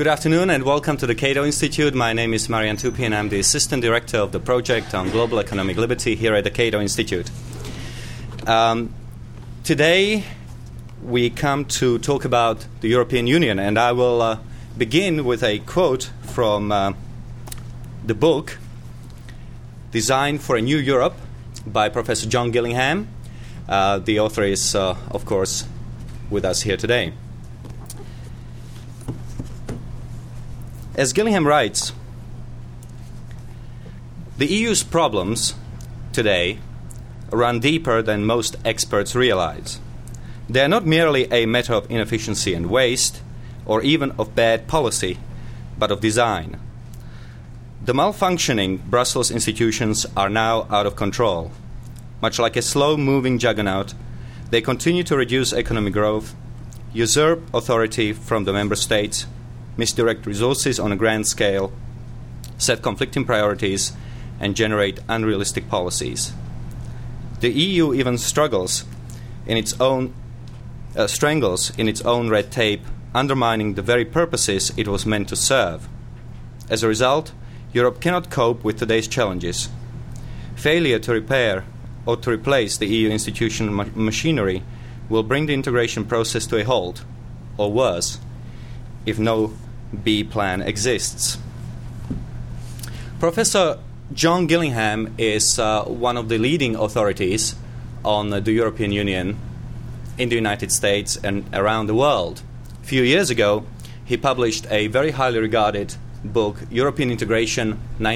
Good afternoon and welcome to the Cato Institute. My name is Marian Tupi and I'm the Assistant Director of the Project on Global Economic Liberty here at the Cato Institute. Today we come to talk about the European Union, and I will begin with a quote from the book Design for a New Europe by Professor John Gillingham. The author is, of course, with us here today. As Gillingham writes, the EU's problems today run deeper than most experts realize. They are not merely a matter of inefficiency and waste, or even of bad policy, but of design. The malfunctioning Brussels institutions are now out of control. Much like a slow-moving juggernaut, they continue to reduce economic growth, usurp authority from the member states, misdirect resources on a grand scale, set conflicting priorities, and generate unrealistic policies. The EU even strangles in its own red tape, undermining the very purposes it was meant to serve. As a result, Europe cannot cope with today's challenges. Failure to repair or to replace the EU institutional machinery will bring the integration process to a halt, or worse, if no B plan exists. Professor John Gillingham is one of the leading authorities on the European Union in the United States and around the world. A few years ago, he published a very highly regarded book, European Integration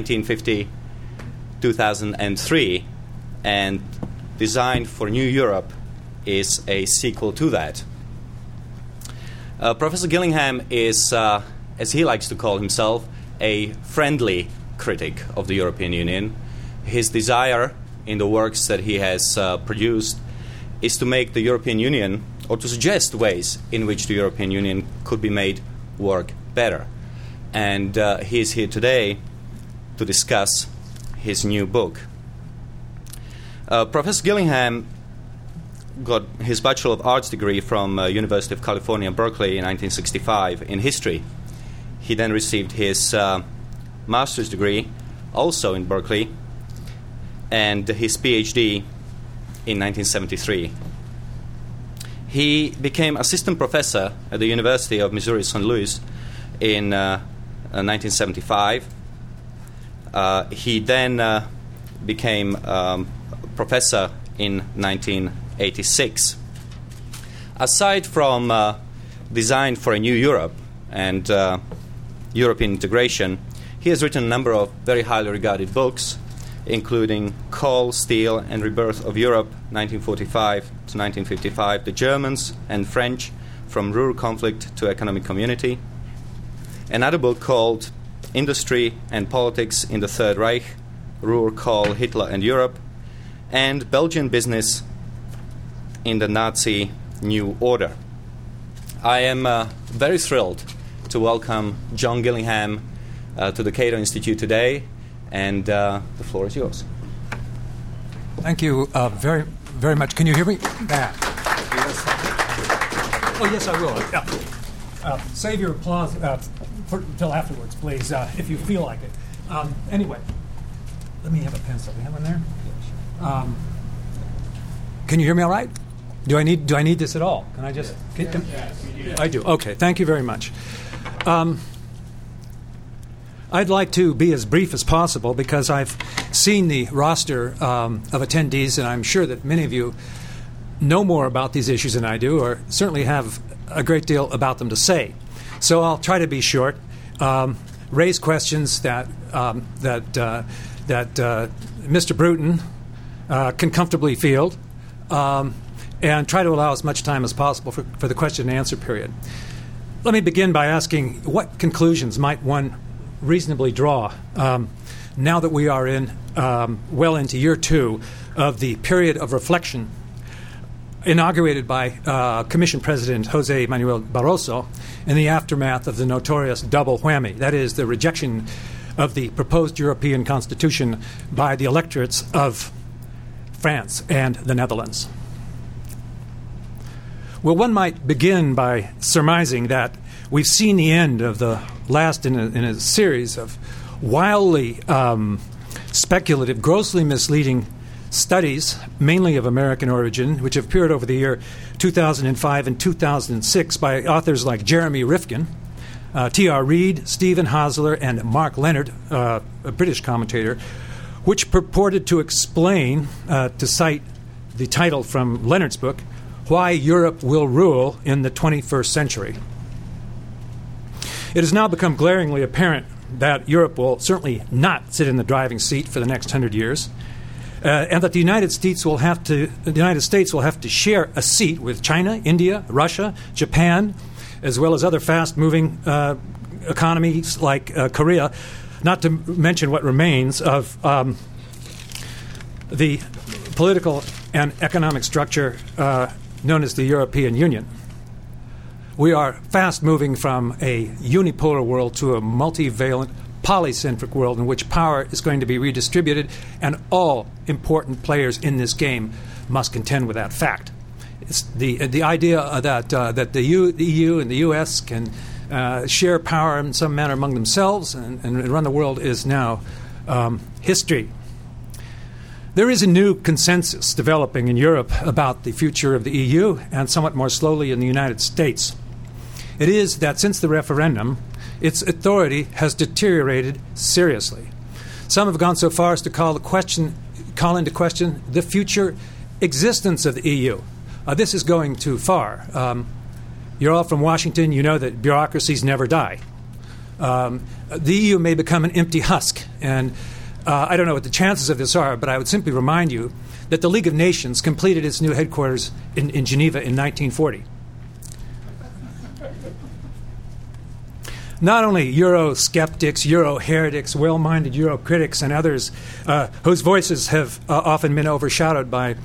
1950-2003, and Design for New Europe is a sequel to that. Professor Gillingham is, as he likes to call himself, a friendly critic of the European Union. His desire in the works that he has produced is to make the European Union, or to suggest ways in which the European Union could be made work better. And he is here today to discuss his new book. Professor Gillingham got his Bachelor of Arts degree from University of California, Berkeley in 1965 in history. He then received his master's degree also in Berkeley and his PhD in 1973. He became assistant professor at the University of Missouri St. Louis in 1975. He then became professor in 1986. Aside from Design for a New Europe and European integration, he has written a number of very highly regarded books, including Coal, Steel, and Rebirth of Europe, 1945 to 1955, The Germans and French, From Ruhr Conflict to Economic Community. Another book called Industry and Politics in the Third Reich, Ruhr, Coal, Hitler and Europe, and Belgian Business in the Nazi New Order. I am very thrilled to welcome John Gillingham to the Cato Institute today, and the floor is yours. Thank you very, very much. Can you hear me? Oh, yes, I will. Save your applause until afterwards, please, if you feel like it. Anyway, let me have a pencil. Do you have one there? Can you hear me all right? Do I need this at all? Can I just? I do. Okay. Thank you very much. I'd like to be as brief as possible because I've seen the roster of attendees, and I'm sure that many of you know more about these issues than I do, or certainly have a great deal about them to say. So I'll try to be short, raise questions that Mr. Bruton can comfortably field, and try to allow as much time as possible for the question and answer period. Let me begin by asking, what conclusions might one reasonably draw now that we are well into year 2 of the period of reflection inaugurated by Commission President Jose Manuel Barroso in the aftermath of the notorious double whammy, that is, the rejection of the proposed European Constitution by the electorates of France and the Netherlands? Well, one might begin by surmising that we've seen the end of the last in a series of wildly speculative, grossly misleading studies, mainly of American origin, which have appeared over the year 2005 and 2006 by authors like Jeremy Rifkin, T.R. Reid, Stephen Hosler, and Mark Leonard, a British commentator, which purported to explain, to cite the title from Leonard's book, Why Europe Will Rule in the 21st Century. It has now become glaringly apparent that Europe will certainly not sit in the driving seat for the next 100 years, and that the United States will have to share a seat with China, India, Russia, Japan, as well as other fast-moving economies like Korea, not to mention what remains of the political and economic structure known as the European Union. We are fast moving from a unipolar world to a multivalent, polycentric world in which power is going to be redistributed, and all important players in this game must contend with that fact. It's the idea that the EU and the U.S. can share power in some manner among themselves and run the world is now history. There is a new consensus developing in Europe about the future of the EU, and somewhat more slowly in the United States. It is that since the referendum, its authority has deteriorated seriously. Some have gone so far as to call into question the future existence of the EU. This is going too far. You're all from Washington. You know that bureaucracies never die. The EU may become an empty husk, and I don't know what the chances of this are, but I would simply remind you that the League of Nations completed its new headquarters in Geneva in 1940. Not only Euro-skeptics, Euro-heretics, well-minded Euro-critics, and others whose voices have often been overshadowed by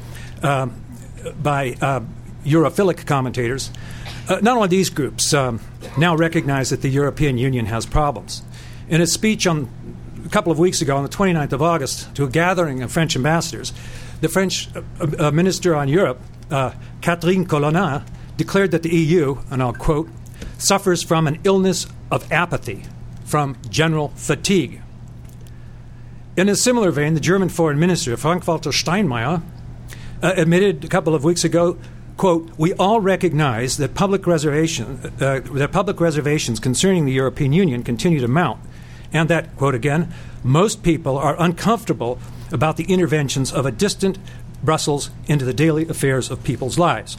Europhilic commentators, not only these groups now recognize that the European Union has problems. In a speech a couple of weeks ago, on the 29th of August, to a gathering of French ambassadors, the French Minister on Europe, Catherine Colonna, declared that the EU, and I'll quote, suffers from an illness of apathy, from general fatigue. In a similar vein, the German Foreign Minister, Frank-Walter Steinmeier, admitted a couple of weeks ago, quote, we all recognize that public reservations concerning the European Union continue to mount, and that, quote again, most people are uncomfortable about the interventions of a distant Brussels into the daily affairs of people's lives.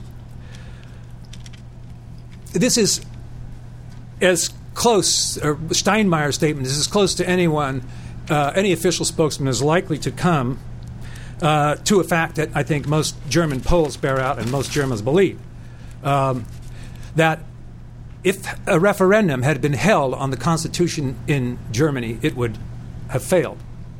This is as close, or Steinmeier's statement is as close to any official spokesman is likely to come to a fact that I think most German polls bear out and most Germans believe, that if a referendum had been held on the Constitution in Germany, it would have failed.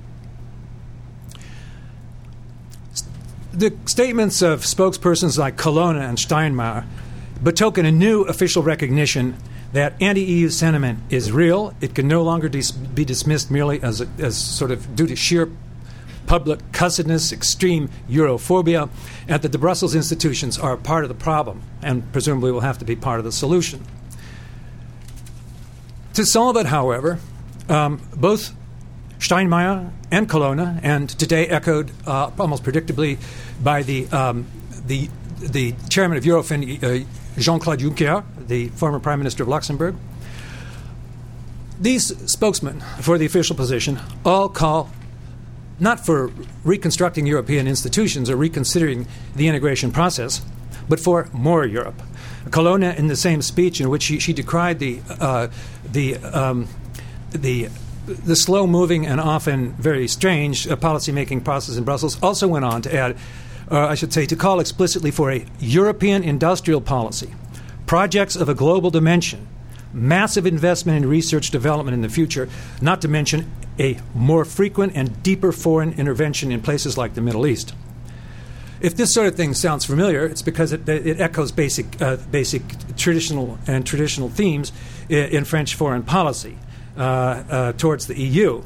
The statements of spokespersons like Colonna and Steinmeier betoken a new official recognition that anti-EU sentiment is real. It can no longer be dismissed merely as sort of due to sheer public cussedness, extreme Europhobia, and that the Brussels institutions are part of the problem and presumably will have to be part of the solution. To solve it, however, both Steinmeier and Colonna, and today echoed almost predictably by the chairman of Eurofin, Jean-Claude Juncker, the former Prime Minister of Luxembourg, these spokesmen for the official position all call not for reconstructing European institutions or reconsidering the integration process, but for more Europe. Colonna, in the same speech in which she decried the slow-moving and often very strange policy-making process in Brussels, also went on to add, to call explicitly for a European industrial policy, projects of a global dimension, massive investment in research development in the future, not to mention a more frequent and deeper foreign intervention in places like the Middle East. If this sort of thing sounds familiar, it's because it echoes basic traditional themes in French foreign policy towards the EU.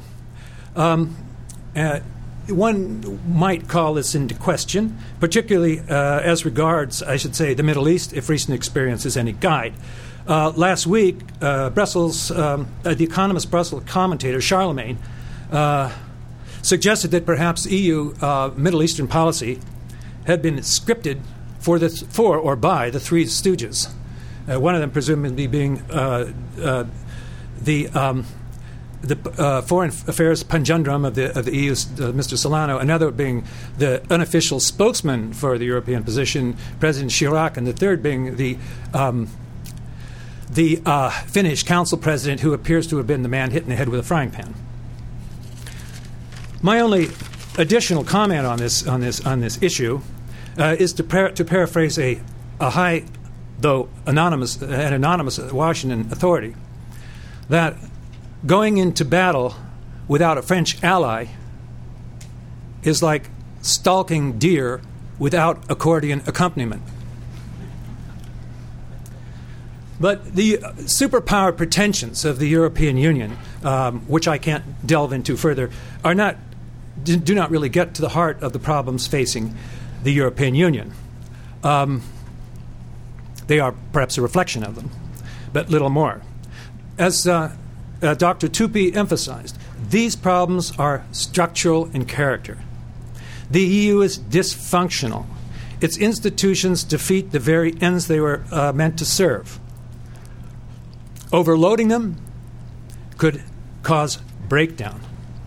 One might call this into question, particularly as regards, I should say, the Middle East, if recent experience is any guide. Last week, The Economist Brussels commentator Charlemagne suggested that perhaps EU Middle Eastern policy had been scripted for or by the Three Stooges. One of them presumably being the foreign affairs panjandrum of the EU, Mr. Solano, another being the unofficial spokesman for the European position, President Chirac, and the third being the Finnish council president, who appears to have been the man hit in the head with a frying pan. My only additional comment on this issue is to paraphrase a high, though anonymous Washington authority, that going into battle without a French ally is like stalking deer without accordion accompaniment. But the superpower pretensions of the European Union, which I can't delve into further, do not really get to the heart of the problems facing the European Union. They are perhaps a reflection of them, but little more. As Dr. Tupy emphasized, these problems are structural in character. The EU is dysfunctional. Its institutions defeat the very ends they were meant to serve. Overloading them could cause breakdown.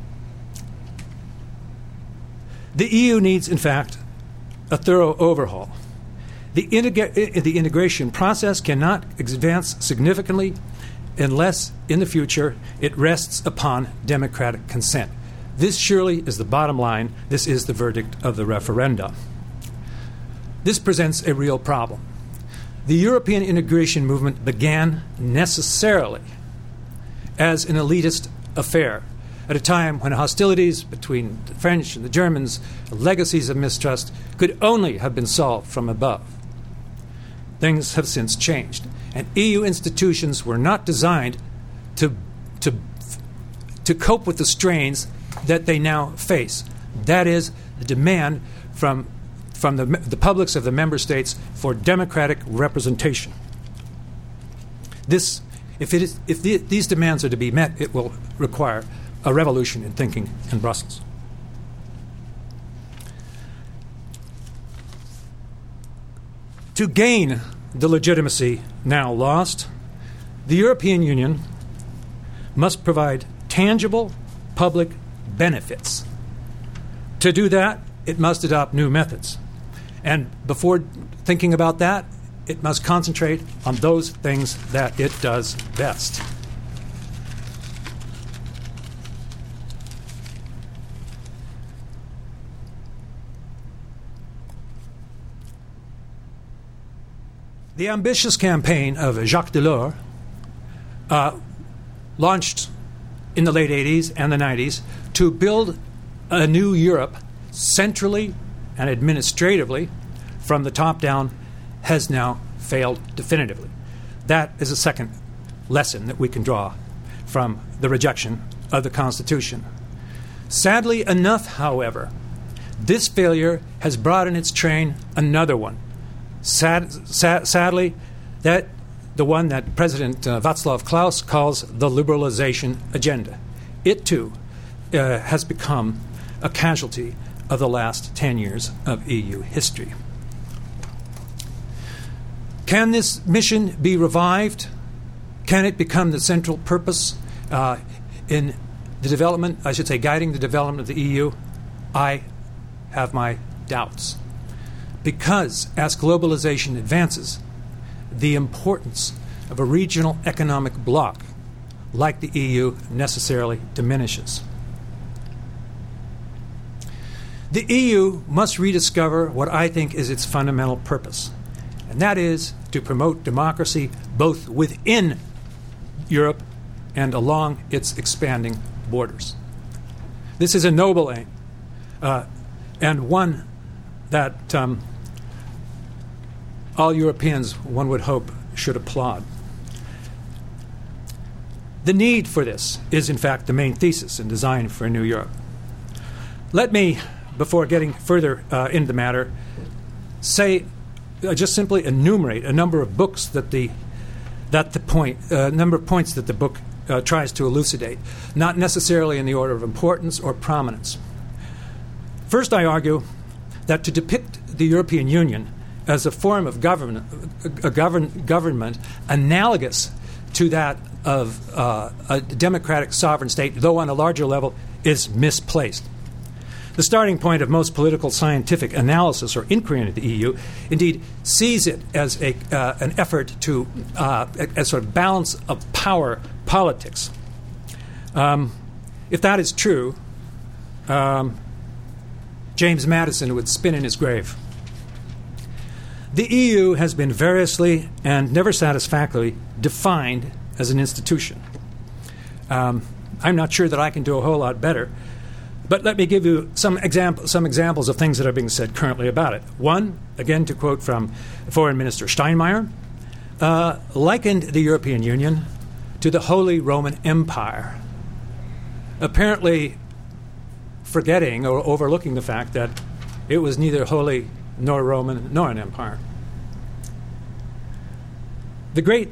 The EU needs, in fact, a thorough overhaul. The integration process cannot advance significantly unless, in the future, it rests upon democratic consent. This surely is the bottom line. This is the verdict of the referenda. This presents a real problem. The European integration movement began necessarily as an elitist affair at a time when hostilities between the French and the Germans, legacies of mistrust, could only have been solved from above. Things have since changed, and EU institutions were not designed to cope with the strains that they now face. That is, the demand from the publics of the member states for democratic representation. If these demands are to be met, it will require a revolution in thinking in Brussels. To gain the legitimacy now lost, the European Union must provide tangible public benefits. To do that, it must adopt new methods. And before thinking about that, it must concentrate on those things that it does best. The ambitious campaign of Jacques Delors, launched in the late 80s and the 90s to build a new Europe centrally and administratively from the top down, has now failed definitively. That is a second lesson that we can draw from the rejection of the Constitution. Sadly enough, however, this failure has brought in its train another one. Sadly, that the one that President Václav Klaus calls the liberalization agenda. It, too, has become a casualty of the last 10 years of EU history. Can this mission be revived? Can it become the central purpose in the development, guiding the development of the EU? I have my doubts. Because as globalization advances, the importance of a regional economic bloc like the EU necessarily diminishes. The EU must rediscover what I think is its fundamental purpose, and that is to promote democracy both within Europe and along its expanding borders. This is a noble aim, and one that all Europeans, one would hope, should applaud. The need for this is, in fact, the main thesis in Design for a New Europe. Let me, before getting further into the matter, just simply enumerate a number of books that the that number of points that the book tries to elucidate, not necessarily in the order of importance or prominence. First, I argue that to depict the European Union as a form of government analogous to that of a democratic sovereign state, though on a larger level, is misplaced. The starting point of most political scientific analysis or inquiry into the EU, indeed, sees it as an effort to a sort of balance of power politics. If that is true, James Madison would spin in his grave. The EU has been variously and never satisfactorily defined as an institution. I'm not sure that I can do a whole lot better, but let me give you some examples of things that are being said currently about it. One, again to quote from Foreign Minister Steinmeier, likened the European Union to the Holy Roman Empire, apparently forgetting or overlooking the fact that it was neither holy nor Roman nor an empire. The great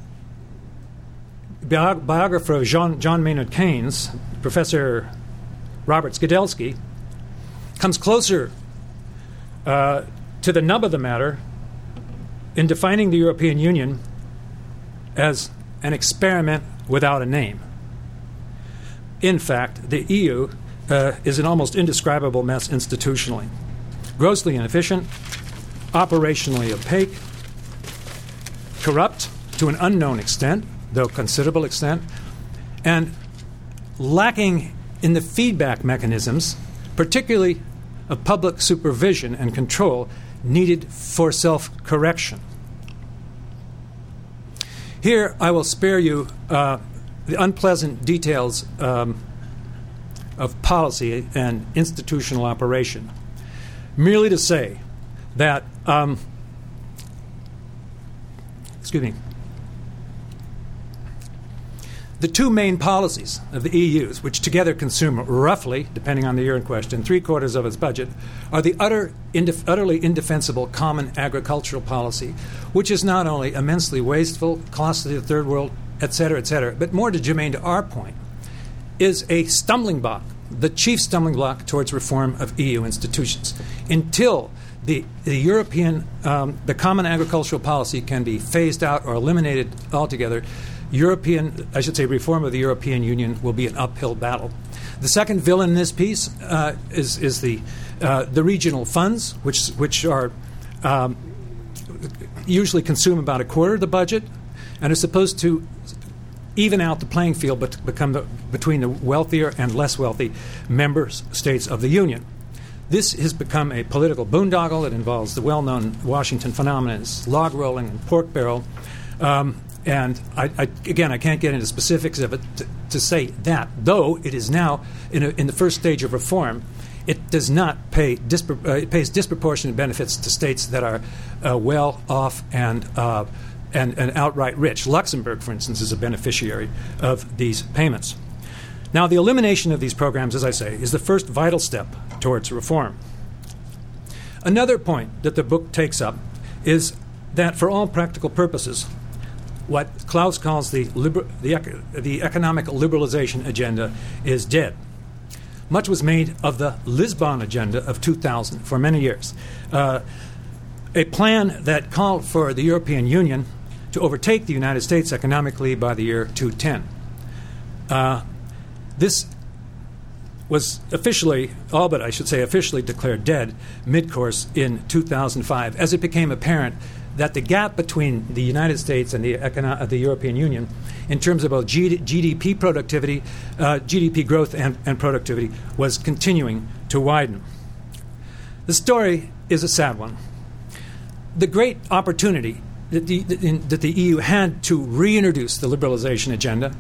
biographer of John Maynard Keynes, Professor Robert Skidelsky, comes closer to the nub of the matter in defining the European Union as an experiment without a name. In fact, the EU is an almost indescribable mess institutionally. Grossly inefficient, operationally opaque, corrupt to an unknown extent, though considerable extent, and lacking in the feedback mechanisms, particularly of public supervision and control, needed for self-correction. Here, I will spare you the unpleasant details of policy and institutional operation, merely to say that, the two main policies of the EU's, which together consume roughly, depending on the year in question, 3/4 of its budget, are the utterly indefensible common agricultural policy, which is not only immensely wasteful, costly to the third world, etc., but more germane to our point, is a stumbling block, the chief stumbling block towards reform of EU institutions. Until the common agricultural policy can be phased out or eliminated altogether, reform of the European Union will be an uphill battle. The second villain in this piece is the regional funds, which are usually consume about a quarter of the budget and are supposed to even out the playing field between the wealthier and less wealthy member states of the Union. This has become a political boondoggle. It involves the well-known Washington phenomenon, log rolling and pork barrel. And I can't get into specifics of it to say that, though it is now in the first stage of reform, it does not pay. It pays disproportionate benefits to states that are well off and outright rich. Luxembourg, for instance, is a beneficiary of these payments. Now, the elimination of these programs, as I say, is the first vital step towards reform. Another point that the book takes up is that, for all practical purposes, what Klaus calls the economic liberalization agenda is dead. Much was made of the Lisbon agenda of 2000 for many years, a plan that called for the European Union to overtake the United States economically by the year 2010. This was officially declared dead mid-course in 2005, as it became apparent that the gap between the United States and the European Union in terms of both GDP productivity, GDP growth and productivity was continuing to widen. The story is a sad one. The great opportunity that the EU had to reintroduce the liberalization agenda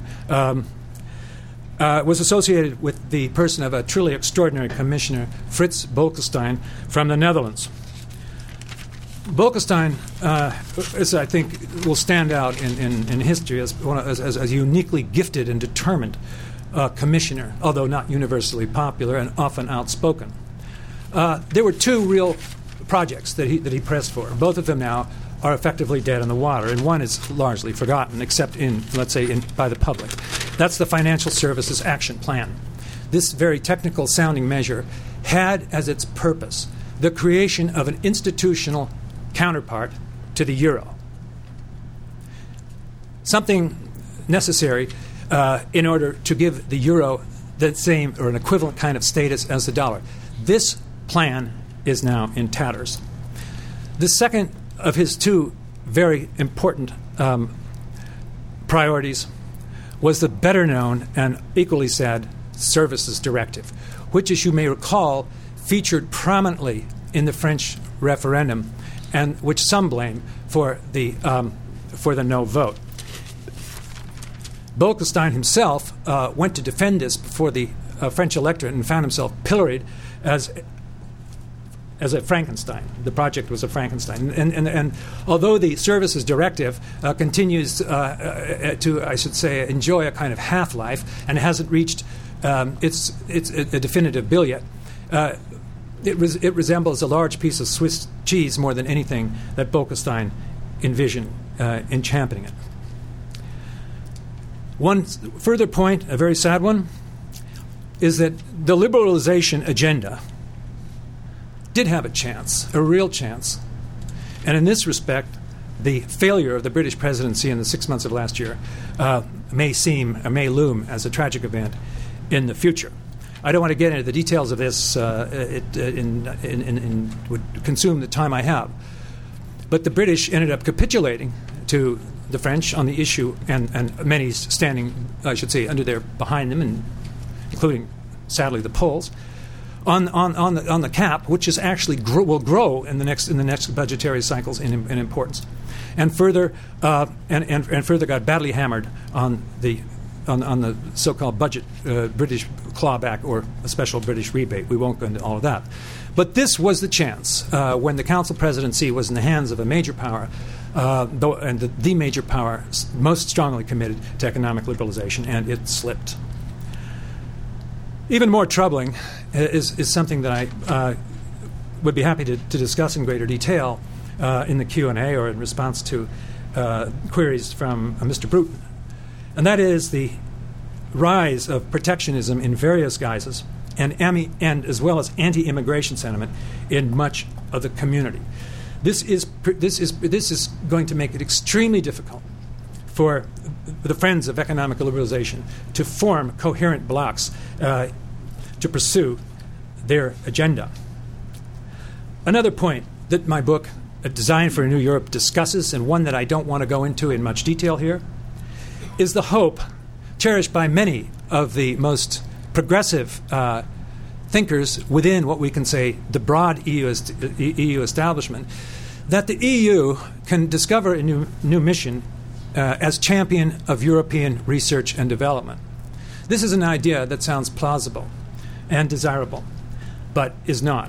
was associated with the person of a truly extraordinary commissioner, Frits Bolkestein, from the Netherlands. Bolkestein, as I think will stand out in history as a uniquely gifted and determined commissioner, although not universally popular and often outspoken. There were two real projects that he pressed for. Both of them now are effectively dead in the water, and one is largely forgotten, except by the public. That's the Financial Services Action Plan. This very technical sounding measure had as its purpose the creation of an institutional counterpart to the euro. Something necessary in order to give the euro the same or an equivalent kind of status as the dollar. This plan is now in tatters. The second of his two very important priorities was the better known and equally sad Services Directive, which, as you may recall, featured prominently in the French referendum, and which some blame for the no vote. Bolkestein himself went to defend this before the French electorate and found himself pilloried as a Frankenstein. The project was a Frankenstein. And although the Services Directive continues to, I should say, enjoy a kind of half-life and hasn't reached its a definitive bill yet, it resembles a large piece of Swiss cheese more than anything that Bolkestein envisioned in championing it. One further point, a very sad one, is that the liberalization agenda did have a chance, a real chance. And in this respect, the failure of the British presidency in the 6 months of last year may loom as a tragic event in the future. I don't want to get into the details of this. It would consume the time I have. But the British ended up capitulating to the French on the issue, and many standing, I should say, behind them, and including, sadly, the Poles, on the cap, which is actually will grow in the next budgetary cycles in importance, and further got badly hammered on the so-called budget British clawback or a special British rebate. We won't go into all of that. But this was the chance when the Council presidency was in the hands of a major power, and the major power most strongly committed to economic liberalization, and it slipped. Even more troubling is something that I would be happy to discuss in greater detail in the Q&A or in response to queries from Mr. Bruton. And that is the rise of protectionism in various guises and as well as anti-immigration sentiment in much of the community. This is going to make it extremely difficult for the friends of economic liberalization to form coherent blocs to pursue their agenda. Another point that my book, A Design for a New Europe, discusses, and one that I don't want to go into in much detail here, is the hope cherished by many of the most progressive thinkers within what we can say the broad EU establishment, that the EU can discover a new mission as champion of European research and development. This is an idea that sounds plausible and desirable, but is not.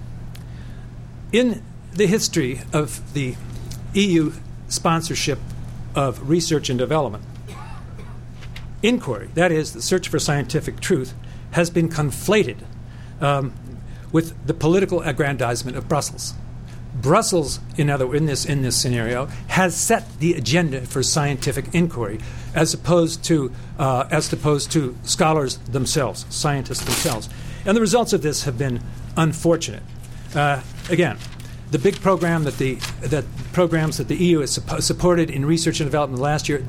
In the history of the EU sponsorship of research and development, inquiry, that is, the search for scientific truth, has been conflated with the political aggrandizement of Brussels. Brussels, in this scenario, has set the agenda for scientific inquiry, as opposed to scholars themselves, scientists themselves, and the results of this have been unfortunate. Again, the big program that programs that the EU has supported in research and development last year,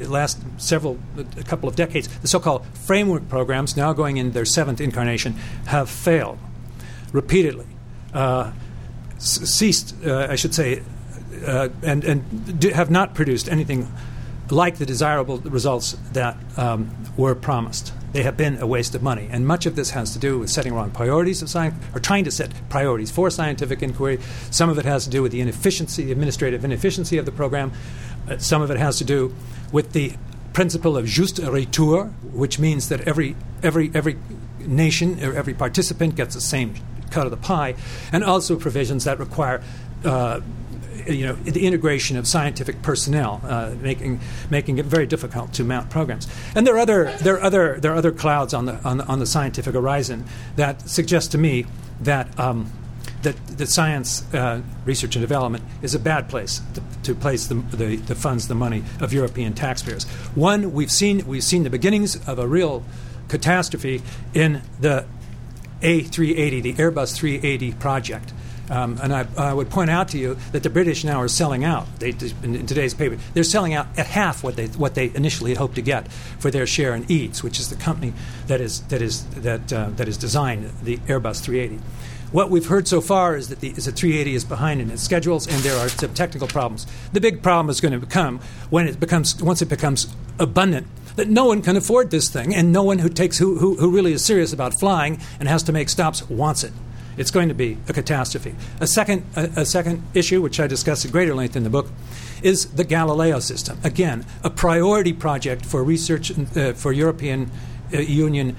a couple of decades, the so-called framework programs, now going in their seventh incarnation, have failed repeatedly. Ceased, I should say, and have not produced anything like the desirable results that were promised. They have been a waste of money, and much of this has to do with setting wrong priorities of science, or trying to set priorities for scientific inquiry. Some of it has to do with the administrative inefficiency of the program. Some of it has to do with the principle of juste retour, which means that every nation or every participant gets the same cut of the pie, and also provisions that require the integration of scientific personnel, making it very difficult to mount programs. And there are other clouds on the scientific horizon that suggest to me that that science, research and development is a bad place to place the funds, the money of European taxpayers. One, we've seen the beginnings of a real catastrophe in the A380, the Airbus 380 project. And I would point out to you that the British now are selling out. In today's paper, they're selling out at half what they initially had hoped to get for their share in Eads, which is the company that is designed the Airbus 380. What we've heard so far is that the 380 is behind in its schedules, and there are some technical problems. The big problem is going to come once it becomes abundant that no one can afford this thing, and no one who really is serious about flying and has to make stops wants it. It's going to be a catastrophe. A second issue, which I discuss at greater length in the book, is the Galileo system. Again, a priority project for research for European Union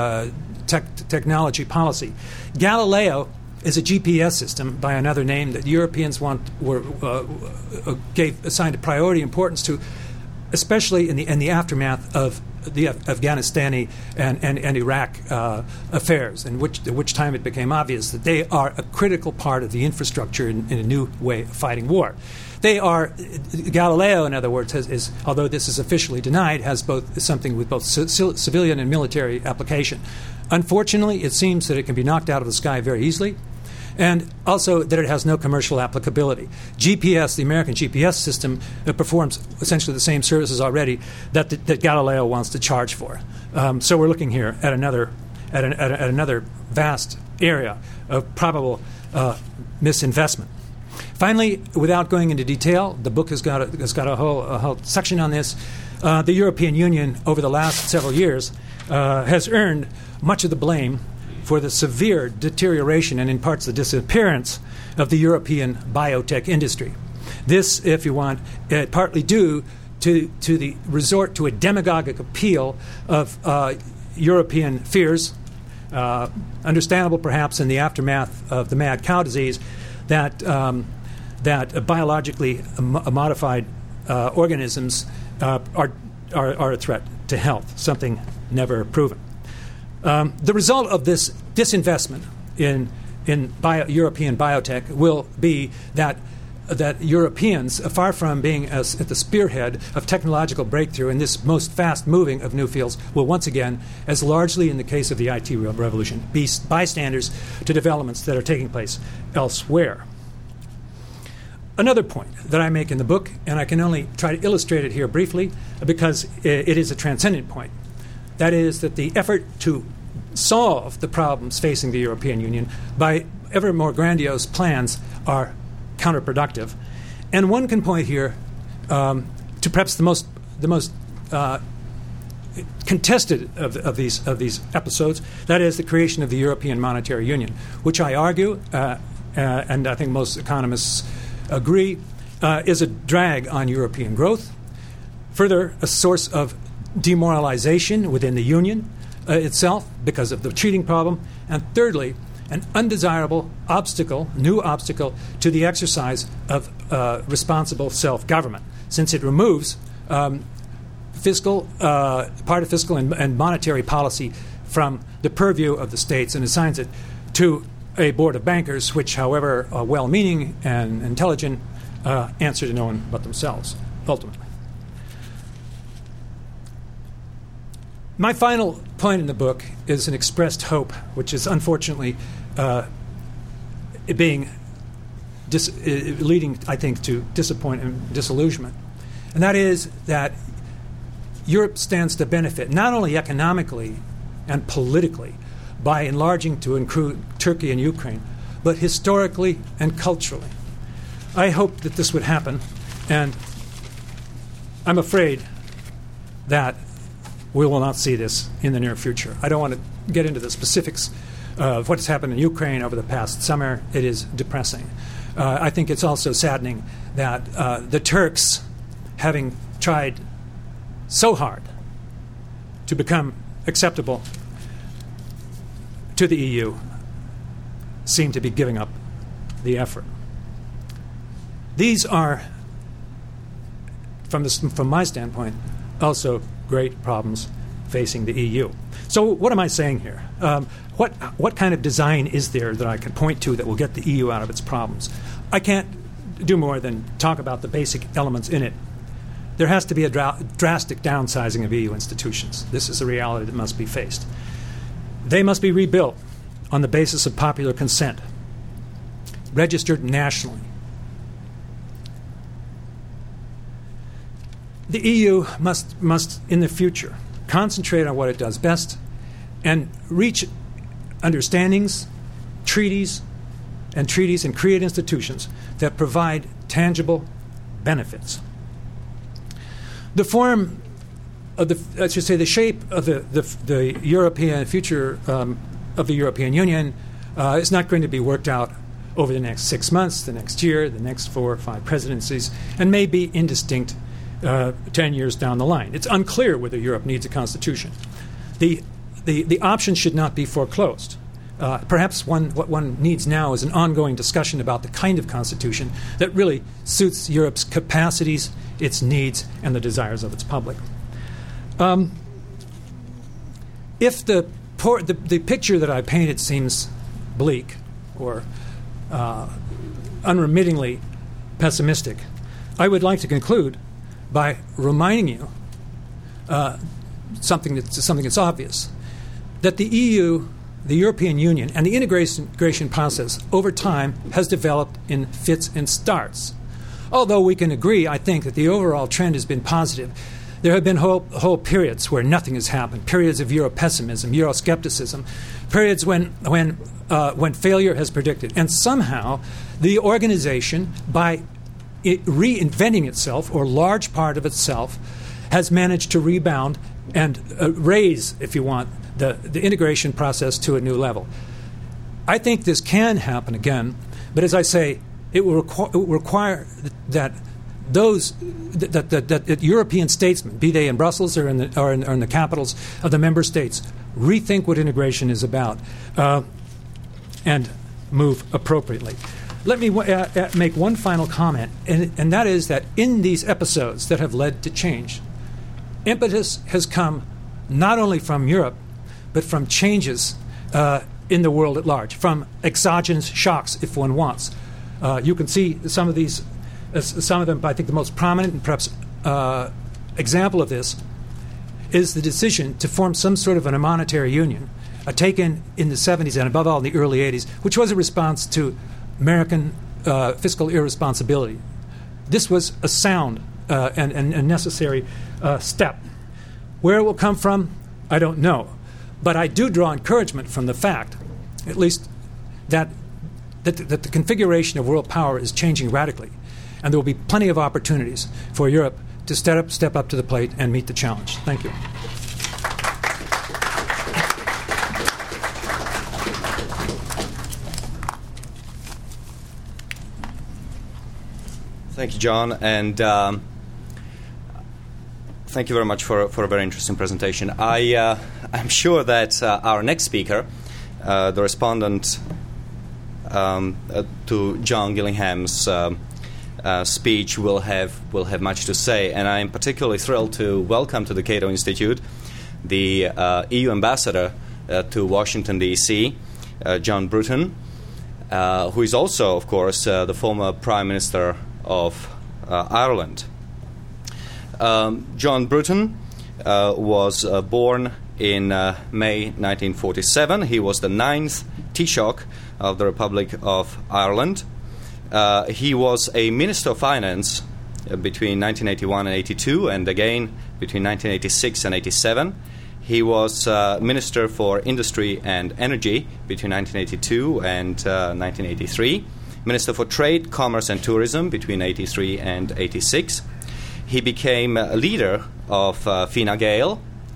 technology policy. Galileo is a GPS system by another name that Europeans assigned a priority importance to, especially in the aftermath of the Afghanistani and Iraq affairs, in which time it became obvious that they are a critical part of the infrastructure in a new way of fighting war. Galileo, in other words, is although this is officially denied, has something with both civilian and military application. Unfortunately, it seems that it can be knocked out of the sky very easily, and also that it has no commercial applicability. GPS, the American GPS system, performs essentially the same services already that Galileo wants to charge for. So we're looking here at another vast area of probable misinvestment. Finally, without going into detail, the book has got a whole section on this. The European Union, over the last several years, has earned much of the blame for the severe deterioration and in parts the disappearance of the European biotech industry. This, if you want, partly due to the resort to a demagogic appeal of European fears, understandable perhaps in the aftermath of the mad cow disease, that biologically modified organisms are a threat to health, something never proven. The result of this disinvestment in European biotech will be that Europeans, far from being at the spearhead of technological breakthrough in this most fast-moving of new fields, will once again, as largely in the case of the IT revolution, be bystanders to developments that are taking place elsewhere. Another point that I make in the book, and I can only try to illustrate it here briefly because it is a transcendent point, that is that the effort to solve the problems facing the European Union by ever more grandiose plans are counterproductive. And one can point here to perhaps the most contested of these episodes, that is the creation of the European Monetary Union, which I argue, and I think most economists agree, is a drag on European growth, further a source of demoralization within the Union itself because of the cheating problem, and thirdly, an undesirable new obstacle to the exercise of responsible self-government, since it removes part of fiscal and monetary policy from the purview of the states and assigns it to a board of bankers, which, however well-meaning and intelligent, answer to no one but themselves, ultimately. My final point in the book is an expressed hope, which is unfortunately leading, I think, to disappointment and disillusionment. And that is that Europe stands to benefit not only economically and politically by enlarging to include Turkey and Ukraine, but historically and culturally. I hope that this would happen, and I'm afraid that we will not see this in the near future. I don't want to get into the specifics of what has happened in Ukraine over the past summer. It is depressing. I think it's also saddening that the Turks, having tried so hard to become acceptable to the EU, seem to be giving up the effort. These are, from my standpoint, also great problems facing the EU. So what am I saying here? What kind of design is there that I can point to that will get the EU out of its problems? I can't do more than talk about the basic elements in it. There has to be a drastic downsizing of EU institutions. This is a reality that must be faced. They must be rebuilt on the basis of popular consent, registered nationally. The EU must in the future concentrate on what it does best and reach understandings, treaties, and create institutions that provide tangible benefits. The form of the shape of the European future of the European Union is not going to be worked out over the next 6 months, the next year, the next 4 or 5 presidencies, and may be indistinct 10 years down the line. It's unclear whether Europe needs a constitution. The option should not be foreclosed. Perhaps what one needs now is an ongoing discussion about the kind of constitution that really suits Europe's capacities, its needs, and the desires of its public. If the picture that I painted seems bleak or unremittingly pessimistic, I would like to conclude by reminding you something that's obvious, that the EU, the European Union, and the integration process over time has developed in fits and starts. Although we can agree, I think, that the overall trend has been positive, there have been whole periods where nothing has happened, periods of Euro-pessimism, Euro-skepticism, periods when failure has predicted. And somehow the organization, by reinventing itself, or large part of itself, has managed to rebound and raise, if you want, the integration process to a new level. I think this can happen again, but as I say, it will require that that European statesmen, be they in Brussels or in the capitals of the member states, rethink what integration is about and move appropriately. Let me make one final comment, and that is that in these episodes that have led to change, impetus has come not only from Europe, but from changes in the world at large, from exogenous shocks, if one wants. You can see some of them, I think the most prominent and perhaps example of this is the decision to form some sort of a monetary union taken in the 70s and above all in the early 80s, which was a response to American fiscal irresponsibility. This was a sound and necessary step. Where it will come from, I don't know. But I do draw encouragement from the fact, at least, that the configuration of world power is changing radically. And there will be plenty of opportunities for Europe to step up to the plate and meet the challenge. Thank you. Thank you, John, and thank you very much for a very interesting presentation. I'm sure that our next speaker, the respondent to John Gillingham's speech, will have much to say, and I'm particularly thrilled to welcome to the Cato Institute the EU ambassador to Washington, D.C., John Bruton, who is also, of course, the former Prime Minister of Ireland. John Bruton was born in May 1947. He was the 9th Taoiseach of the Republic of Ireland. He was a Minister of Finance between 1981 and 82, and again between 1986 and 87. He was Minister for Industry and Energy between 1982 and 1983. Minister for Trade, Commerce and Tourism between 83 and 86. He became a leader of Fine Gael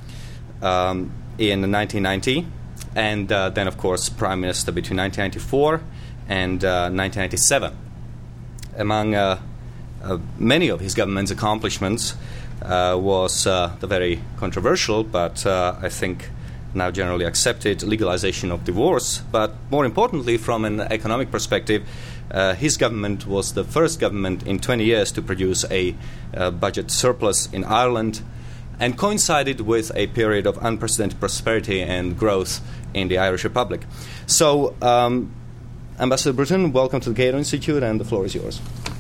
in 1990, and then, of course, Prime Minister between 1994 and 1997. Among many of his government's accomplishments was the very controversial, but I think now generally accepted, legalization of divorce. But more importantly, from an economic perspective, his government was the first government in 20 years to produce a budget surplus in Ireland, and coincided with a period of unprecedented prosperity and growth in the Irish Republic. So, Ambassador Bruton, welcome to the Cato Institute, and the floor is yours.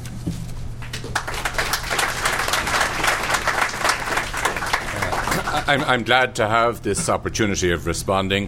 I'm glad to have this opportunity of responding,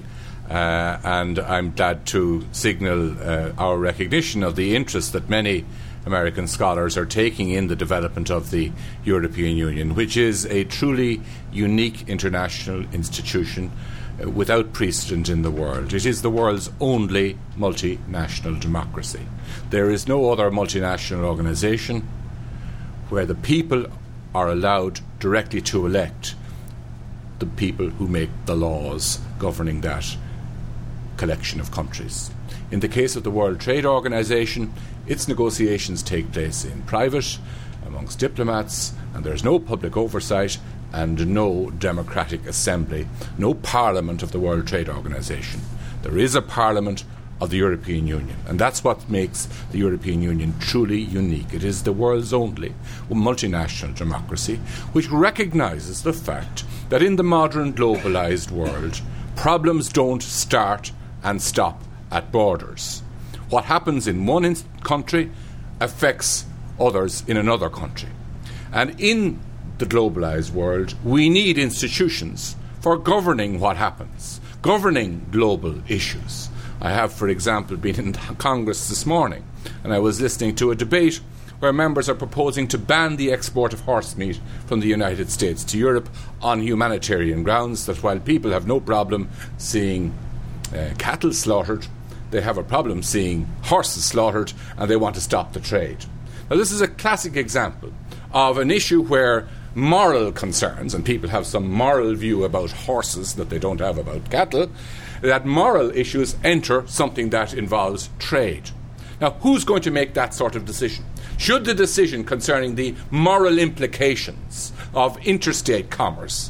and I'm glad to signal our recognition of the interest that many American scholars are taking in the development of the European Union, which is a truly unique international institution without precedent in the world. It is the world's only multinational democracy. There is no other multinational organisation where the people are allowed directly to elect the people who make the laws governing that collection of countries. In the case of the World Trade Organization, its negotiations take place in private, amongst diplomats, and there's no public oversight and no democratic assembly, no parliament of the World Trade Organization. There is a parliament of the European Union, and that's what makes the European Union truly unique. It is the world's only multinational democracy which recognises the fact that in the modern globalised world, problems don't start and stop at borders. What happens in one country affects others in another country. And in the globalised world, we need institutions for governing what happens, governing global issues. I have, for example, been in Congress this morning, and I was listening to a debate where members are proposing to ban the export of horse meat from the United States to Europe on humanitarian grounds, that while people have no problem seeing cattle slaughtered, they have a problem seeing horses slaughtered, and they want to stop the trade. Now, this is a classic example of an issue where moral concerns, and people have some moral view about horses that they don't have about cattle, that moral issues enter something that involves trade. Now, who's going to make that sort of decision? Should the decision concerning the moral implications of interstate commerce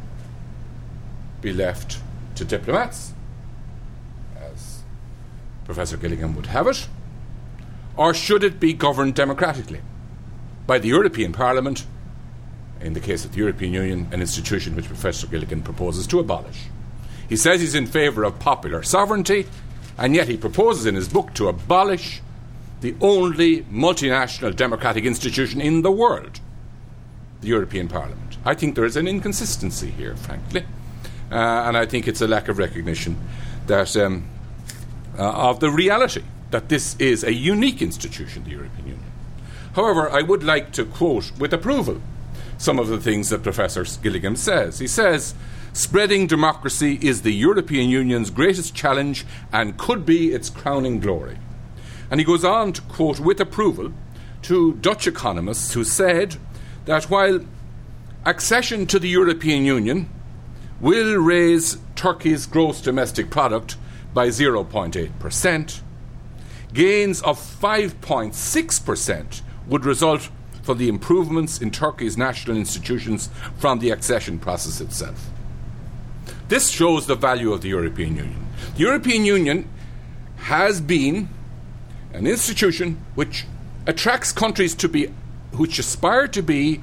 be left to diplomats, as Professor Gilligan would have it, or should it be governed democratically by the European Parliament, in the case of the European Union, an institution which Professor Gilligan proposes to abolish? He says he's in favour of popular sovereignty, and yet he proposes in his book to abolish the only multinational democratic institution in the world, the European Parliament. I think there is an inconsistency here, frankly, and I think it's a lack of recognition that of the reality that this is a unique institution, the European Union. However, I would like to quote with approval some of the things that Professor Gilligan says. He says, "Spreading democracy is the European Union's greatest challenge and could be its crowning glory." And he goes on to quote with approval two Dutch economists who said that while accession to the European Union will raise Turkey's gross domestic product by 0.8%, gains of 5.6% would result from the improvements in Turkey's national institutions from the accession process itself. This shows the value of the European Union. The European Union has been an institution which attracts countries which aspire to be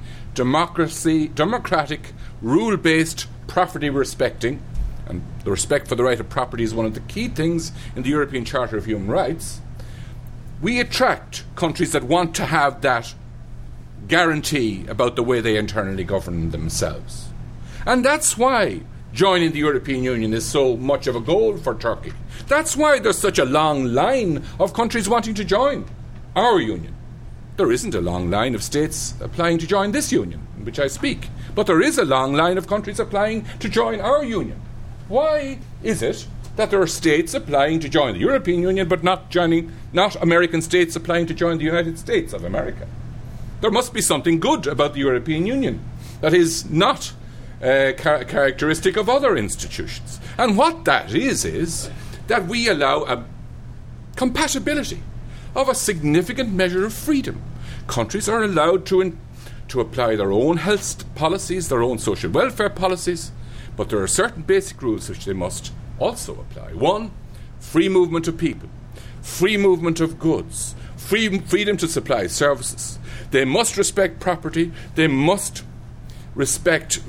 democratic, rule-based, property-respecting, and the respect for the right of property is one of the key things in the European Charter of Human Rights. We attract countries that want to have that guarantee about the way they internally govern themselves. And that's why joining the European Union is so much of a goal for Turkey. That's why there's such a long line of countries wanting to join our union. There isn't a long line of states applying to join this union, in which I speak, but there is a long line of countries applying to join our union. Why is it that there are states applying to join the European Union but not American states applying to join the United States of America? There must be something good about the European Union that is not characteristic of other institutions. And what that is that we allow a compatibility of a significant measure of freedom. Countries are allowed to apply their own health policies, their own social welfare policies, but there are certain basic rules which they must also apply. One, free movement of people, free movement of goods, freedom to supply services. They must respect property, they must respect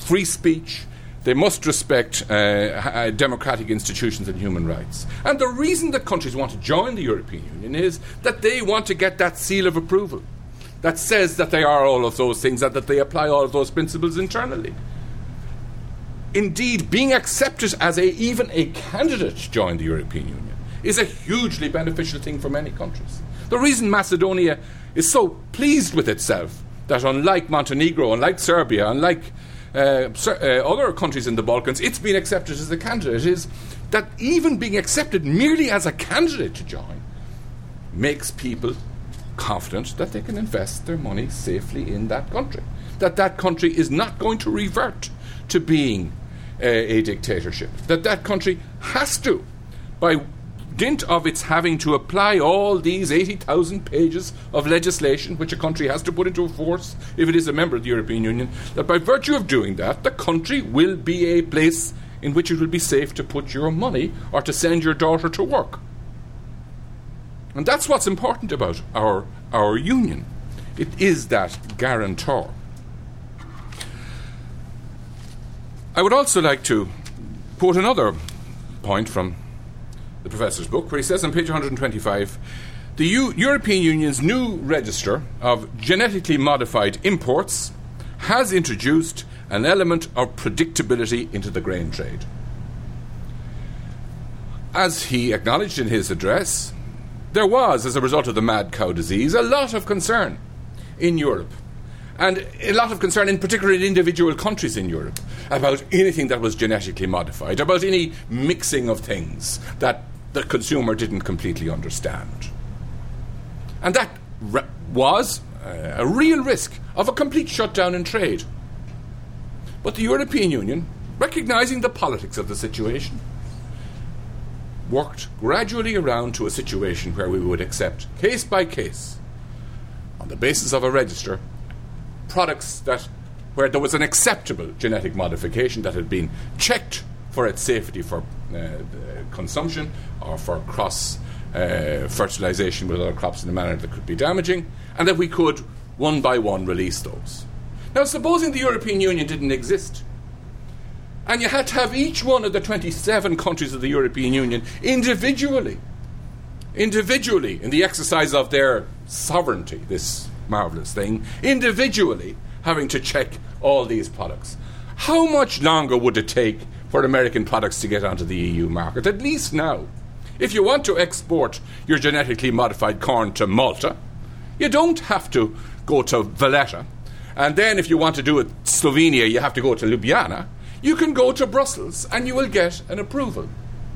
free speech. They must respect democratic institutions and human rights. And the reason that countries want to join the European Union is that they want to get that seal of approval that says that they are all of those things and that they apply all of those principles internally. Indeed, being accepted as even a candidate to join the European Union is a hugely beneficial thing for many countries. The reason Macedonia is so pleased with itself that, unlike Montenegro, unlike Serbia, unlike other countries in the Balkans, it's been accepted as a candidate is that even being accepted merely as a candidate to join makes people confident that they can invest their money safely in that country, that country is not going to revert to being a dictatorship, that country has to, by dint of its having to apply all these 80,000 pages of legislation which a country has to put into force if it is a member of the European Union, that by virtue of doing that, the country will be a place in which it will be safe to put your money or to send your daughter to work. And that's what's important about our union. It is that guarantor. I would also like to quote another point from the professor's book, where he says on page 125, the European Union's new register of genetically modified imports has introduced an element of predictability into the grain trade. As he acknowledged in his address, there was, as a result of the mad cow disease, a lot of concern in Europe, and a lot of concern in particular in individual countries in Europe about anything that was genetically modified, about any mixing of things that the consumer didn't completely understand. And that was a real risk of a complete shutdown in trade. But the European Union, recognising the politics of the situation, worked gradually around to a situation where we would accept, case by case, on the basis of a register, products where there was an acceptable genetic modification that had been checked for its safety for consumption or for cross fertilisation with other crops in a manner that could be damaging, and that we could, one by one, release those. Now, supposing the European Union didn't exist, and you had to have each one of the 27 countries of the European Union individually, in the exercise of their sovereignty, this marvellous thing, individually having to check all these products. How much longer would it take for American products to get onto the EU market? At least now. If you want to export your genetically modified corn to Malta, you don't have to go to Valletta. And then if you want to do it Slovenia, you have to go to Ljubljana. You can go to Brussels and you will get an approval.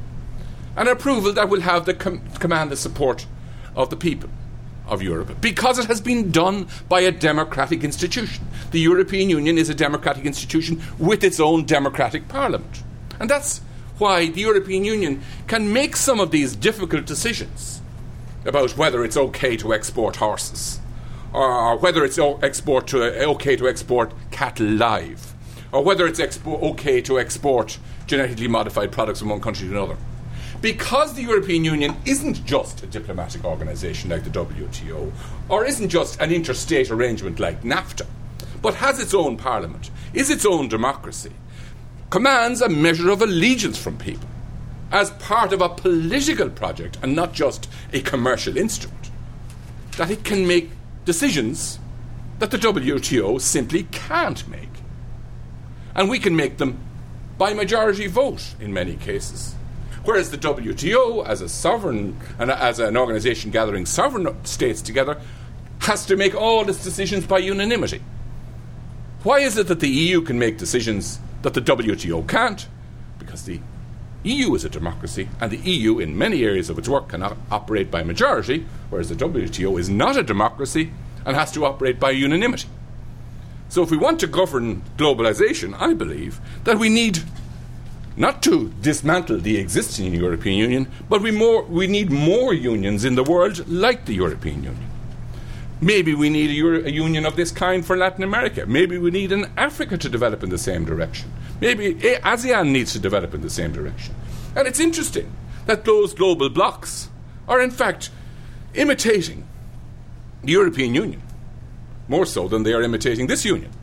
An approval that will have the command the support of the people of Europe, because it has been done by a democratic institution. The European Union is a democratic institution with its own democratic parliament. And that's why the European Union can make some of these difficult decisions about whether it's okay to export horses, or whether it's okay to export cattle live, or whether it's okay to export genetically modified products from one country to another. Because the European Union isn't just a diplomatic organisation like the WTO, or isn't just an interstate arrangement like NAFTA, but has its own parliament, is its own democracy, commands a measure of allegiance from people as part of a political project and not just a commercial instrument, that it can make decisions that the WTO simply can't make. And we can make them by majority vote in many cases. Whereas the WTO, as a sovereign and as an organisation gathering sovereign states together, has to make all its decisions by unanimity. Why is it that the EU can make decisions that the WTO can't? Because the EU is a democracy, and the EU, in many areas of its work, cannot operate by majority, whereas the WTO is not a democracy and has to operate by unanimity. So if we want to govern globalisation, I believe that we need not to dismantle the existing European Union, but we need more unions in the world like the European Union. Maybe we need a union of this kind for Latin America. Maybe we need an Africa to develop in the same direction. Maybe ASEAN needs to develop in the same direction. And it's interesting that those global blocs are in fact imitating the European Union more so than they are imitating this union.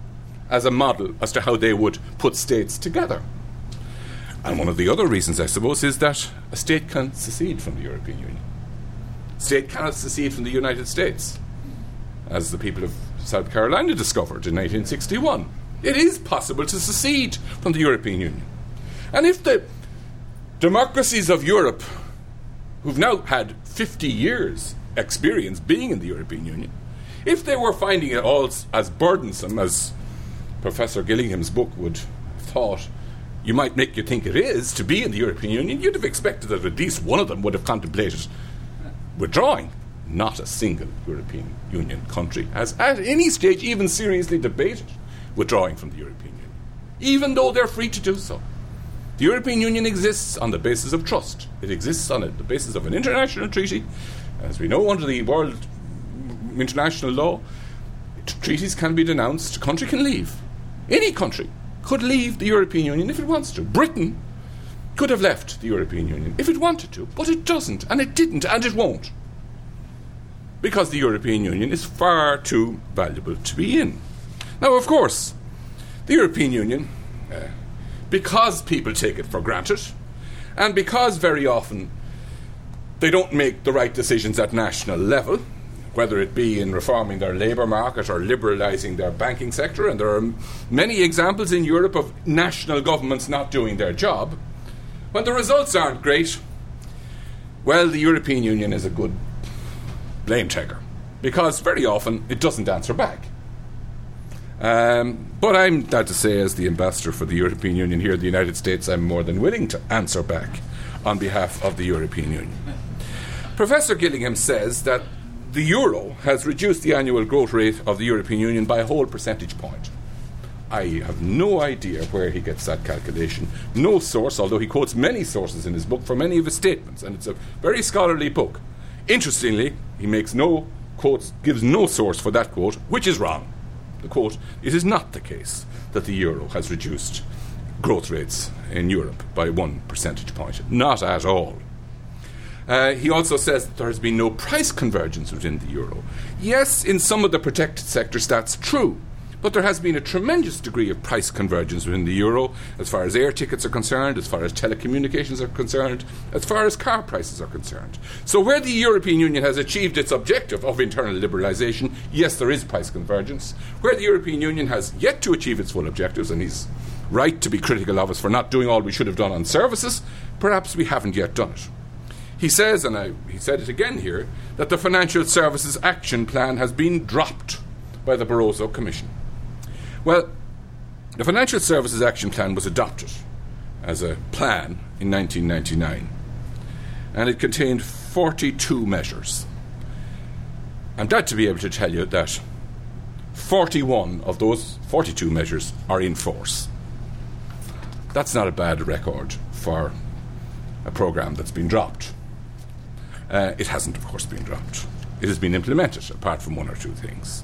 as a model as to how they would put states together. And one of the other reasons, I suppose, is that a state can secede from the European Union. A state cannot secede from the United States, as the people of South Carolina discovered in 1961. It is possible to secede from the European Union. And if the democracies of Europe, who've now had 50 years' experience being in the European Union, if they were finding it all as burdensome as Professor Gillingham's book would have thought you might make you think it is to be in the European Union, you'd have expected that at least one of them would have contemplated withdrawing. Not a single European Union country has at any stage even seriously debated withdrawing from the European Union, even though they're free to do so. The European Union exists on the basis of trust. It exists on the basis of an international treaty. As we know, under the world international law, treaties can be denounced. A country can leave. Any country could leave the European Union if it wants to. Britain could have left the European Union if it wanted to, but it doesn't, and it didn't, and it won't. Because the European Union is far too valuable to be in. Now, of course, the European Union, because people take it for granted, and because very often they don't make the right decisions at national level, whether it be in reforming their labour market or liberalising their banking sector, and there are many examples in Europe of national governments not doing their job, when the results aren't great, well, the European Union is a good blame taker, because very often it doesn't answer back. But I'm glad to say, as the ambassador for the European Union here in the United States, I'm more than willing to answer back on behalf of the European Union. Professor Gillingham says that the euro has reduced the annual growth rate of the European Union by a whole percentage point. I have no idea where he gets that calculation. No source, although he quotes many sources in his book for many of his statements, and it's a very scholarly book. Interestingly, he makes no quotes, gives no source for that quote, which is wrong. The quote, "It is not the case that the euro has reduced growth rates in Europe by 1 percentage point. Not at all." He also says that there has been no price convergence within the euro. Yes, in some of the protected sectors that's true, but there has been a tremendous degree of price convergence within the euro as far as air tickets are concerned, as far as telecommunications are concerned, as far as car prices are concerned. So where the European Union has achieved its objective of internal liberalisation, yes, there is price convergence. Where the European Union has yet to achieve its full objectives, and he's right to be critical of us for not doing all we should have done on services, perhaps we haven't yet done it. He says, and he said it again here, that the Financial Services Action Plan has been dropped by the Barroso Commission. Well, the Financial Services Action Plan was adopted as a plan in 1999, and it contained 42 measures. I'm glad to be able to tell you that 41 of those 42 measures are in force. That's not a bad record for a programme that's been dropped. It hasn't, of course, been dropped. It has been implemented, apart from one or two things.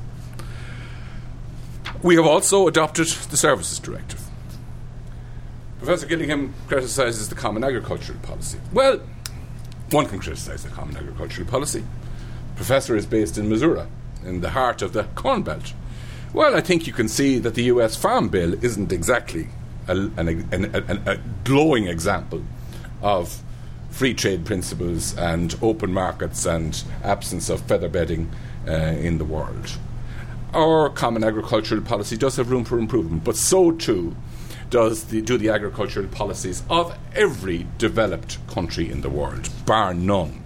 We have also adopted the Services Directive. Professor Gillingham criticises the Common Agricultural Policy. Well, one can criticise the Common Agricultural Policy. The professor is based in Missouri, in the heart of the Corn Belt. Well, I think you can see that the US Farm Bill isn't exactly a glowing example of free trade principles and open markets and absence of feather bedding in the world. Our common agricultural policy does have room for improvement, but so too do the agricultural policies of every developed country in the world, bar none.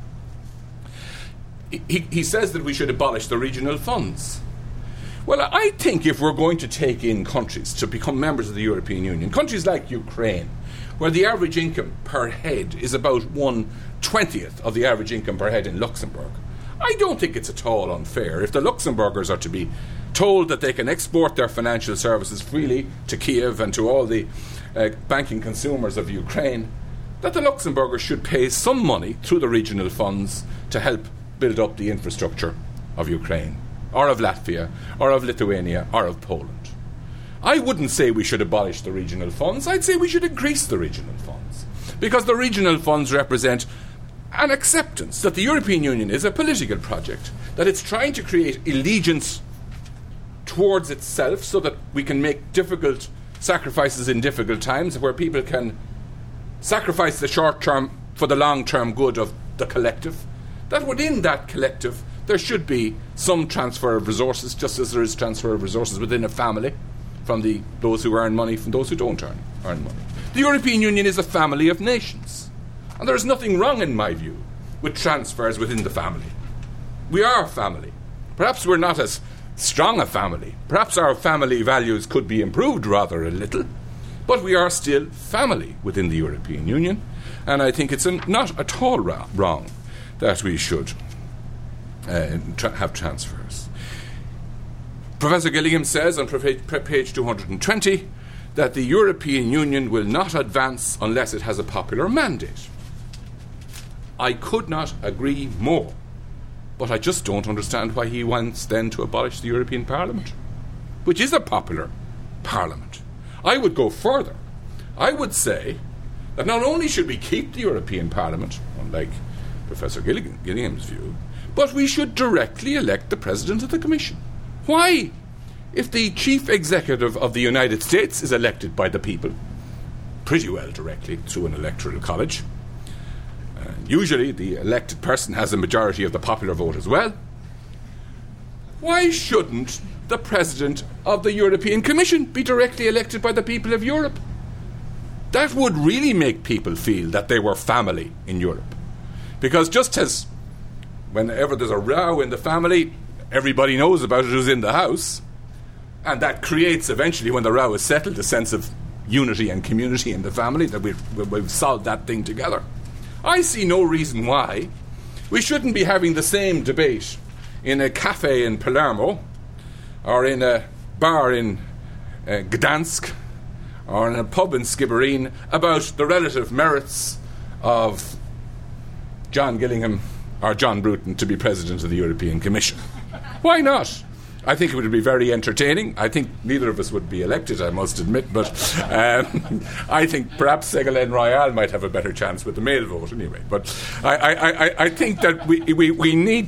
He says that we should abolish the regional funds. Well, I think if we're going to take in countries to become members of the European Union, countries like Ukraine, where the average income per head is about 1/20th of the average income per head in Luxembourg, I don't think it's at all unfair if the Luxembourgers are to be told that they can export their financial services freely to Kiev and to all the banking consumers of Ukraine, that the Luxembourgers should pay some money through the regional funds to help build up the infrastructure of Ukraine, or of Latvia, or of Lithuania, or of Poland. I wouldn't say we should abolish the regional funds. I'd say we should increase the regional funds, because the regional funds represent an acceptance that the European Union is a political project, that it's trying to create allegiance towards itself so that we can make difficult sacrifices in difficult times, where people can sacrifice the short term for the long term good of the collective, that within that collective there should be some transfer of resources, just as there is transfer of resources within a family, from those who earn money from those who don't earn money. The European Union is a family of nations, and there is nothing wrong, in my view, with transfers within the family. We are a family. Perhaps we're not as strong a family. Perhaps our family values could be improved rather a little, but we are still family within the European Union, and I think it's not at all wrong that we should have transfers. Professor Gillingham says on page 220 that the European Union will not advance unless it has a popular mandate. I could not agree more, but I just don't understand why he wants then to abolish the European Parliament, which is a popular parliament. I would go further. I would say that not only should we keep the European Parliament, unlike Professor Gillingham's view, but we should directly elect the President of the Commission. Why? If the Chief Executive of the United States is elected by the people, pretty well directly through an electoral college, usually the elected person has a majority of the popular vote as well, why shouldn't the President of the European Commission be directly elected by the people of Europe? That would really make people feel that they were family in Europe. Because just as whenever there's a row in the family, everybody knows about it who's in the house, and that creates eventually, when the row is settled, a sense of unity and community in the family, that we've solved that thing together. I see no reason why we shouldn't be having the same debate in a cafe in Palermo, or in a bar in Gdansk, or in a pub in Skibbereen about the relative merits of John Gillingham or John Bruton to be President of the European Commission. Why not? I think it would be very entertaining. I think neither of us would be elected, I must admit, but I think perhaps Ségolène Royal might have a better chance with the male vote anyway. But I think that we need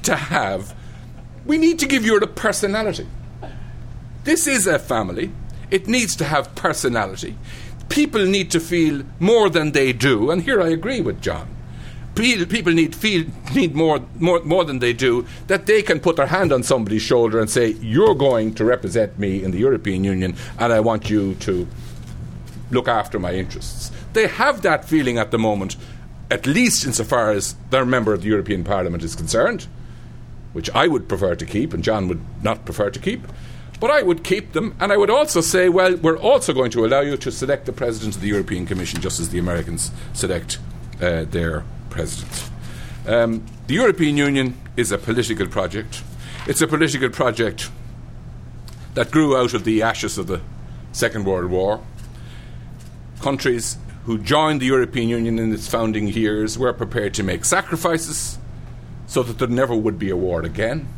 to give Europe personality. This is a family. It needs to have personality. People need to feel more than they do, and here I agree with John. People need more than they do, that they can put their hand on somebody's shoulder and say, you're going to represent me in the European Union and I want you to look after my interests. They have that feeling at the moment, at least insofar as their member of the European Parliament is concerned, which I would prefer to keep and John would not prefer to keep. But I would keep them, and I would also say, well, we're also going to allow you to select the President of the European Commission, just as the Americans select their president. The European Union is a political project. It's a political project that grew out of the ashes of the Second World War. Countries who joined the European Union in its founding years were prepared to make sacrifices so that there never would be a war again.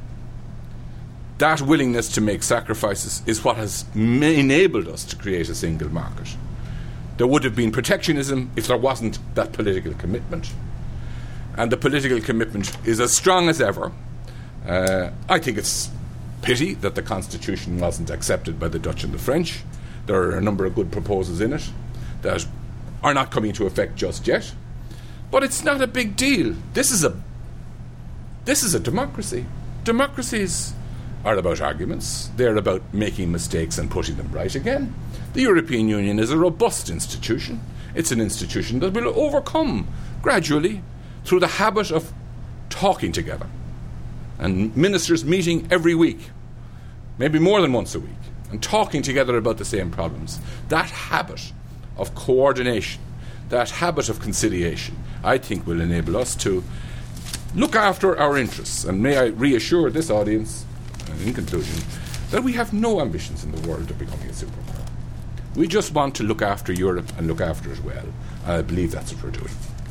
That willingness to make sacrifices is what has enabled us to create a single market. There would have been protectionism if there wasn't that political commitment. And the political commitment is as strong as ever. I think it's pity that the Constitution wasn't accepted by the Dutch and the French. There are a number of good proposals in it that are not coming into effect just yet. But it's not a big deal. This is a democracy. Democracies are about arguments. They're about making mistakes and putting them right again. The European Union is a robust institution. It's an institution that will overcome gradually through the habit of talking together and ministers meeting every week, maybe more than once a week, and talking together about the same problems. That habit of coordination, that habit of conciliation, I think will enable us to look after our interests. And may I reassure this audience, in conclusion, that we have no ambitions in the world of becoming a superpower. We just want to look after Europe and look after it well. And I believe that's what we're doing.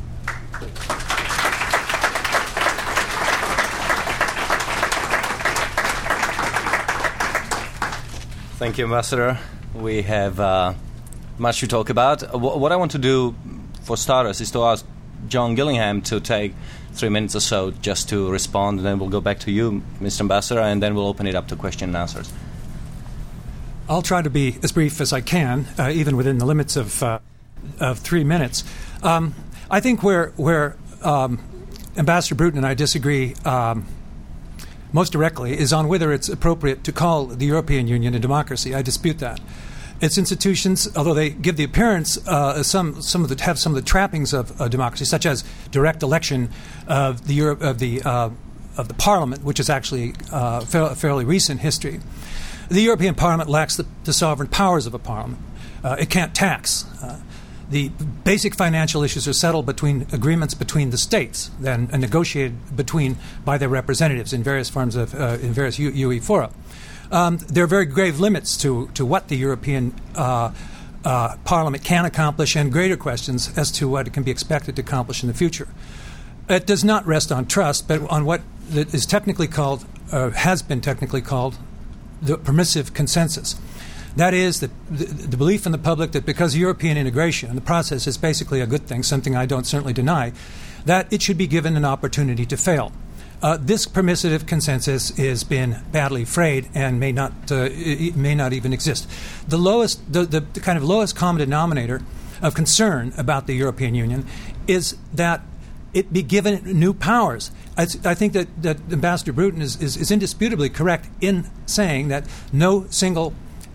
Thank you, Ambassador. We have much to talk about. What I want to do, for starters, is to ask John Gillingham to take 3 minutes or so just to respond, and then we'll go back to you, Mr. Ambassador, and then we'll open it up to question and answers. I'll try to be as brief as I can, even within the limits of 3 minutes. I think where Ambassador Bruton and I disagree most directly is on whether it's appropriate to call the European Union a democracy. I dispute that. Its institutions, although they give the appearance, have some of the trappings of a democracy, such as direct election of the Parliament, which is actually fairly recent history. The European Parliament lacks the sovereign powers of a parliament. It can't tax. The basic financial issues are settled between agreements between the states, then negotiated by their representatives in various forms of in various UE fora. There are very grave limits to what the European Parliament can accomplish, and greater questions as to what it can be expected to accomplish in the future. It does not rest on trust, but on what is technically called, has been technically called, the permissive consensus. That is the belief in the public that because European integration and the process is basically a good thing, something I don't certainly deny, that it should be given an opportunity to fail. This permissive consensus has been badly frayed and may not even exist. The kind of lowest common denominator of concern about the European Union is that it be given new powers. I think that Ambassador Bruton is indisputably correct in saying that no single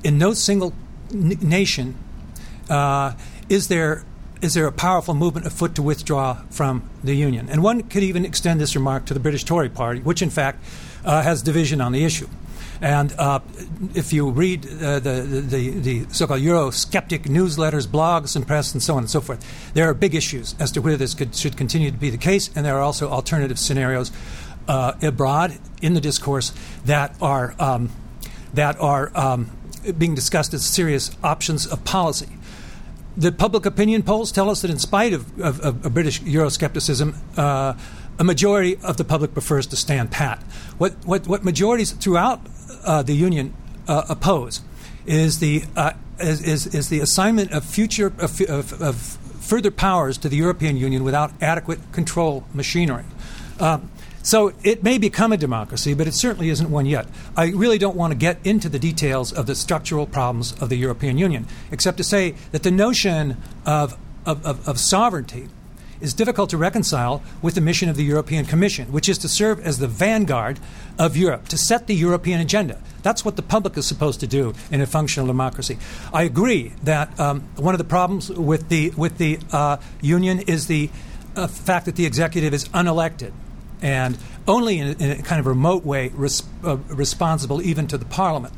nation is there a powerful movement afoot to withdraw from the Union. And one could even extend this remark to the British Tory party, which in fact has division on the issue. And if you read the so-called Eurosceptic newsletters, blogs, and press, and so on and so forth, there are big issues as to whether this should continue to be the case, and there are also alternative scenarios abroad in the discourse that are being discussed as serious options of policy. The public opinion polls tell us that in spite of British Euroscepticism, a majority of the public prefers to stand pat. What majorities throughout the Union oppose is the assignment of further powers to the European Union without adequate control machinery. So it may become a democracy, but it certainly isn't one yet. I really don't want to get into the details of the structural problems of the European Union, except to say that the notion of sovereignty is difficult to reconcile with the mission of the European Commission, which is to serve as the vanguard of Europe, to set the European agenda. That's what the public is supposed to do in a functional democracy. I agree that one of the problems with the Union is the fact that the executive is unelected and only in a kind of remote way responsible even to the Parliament.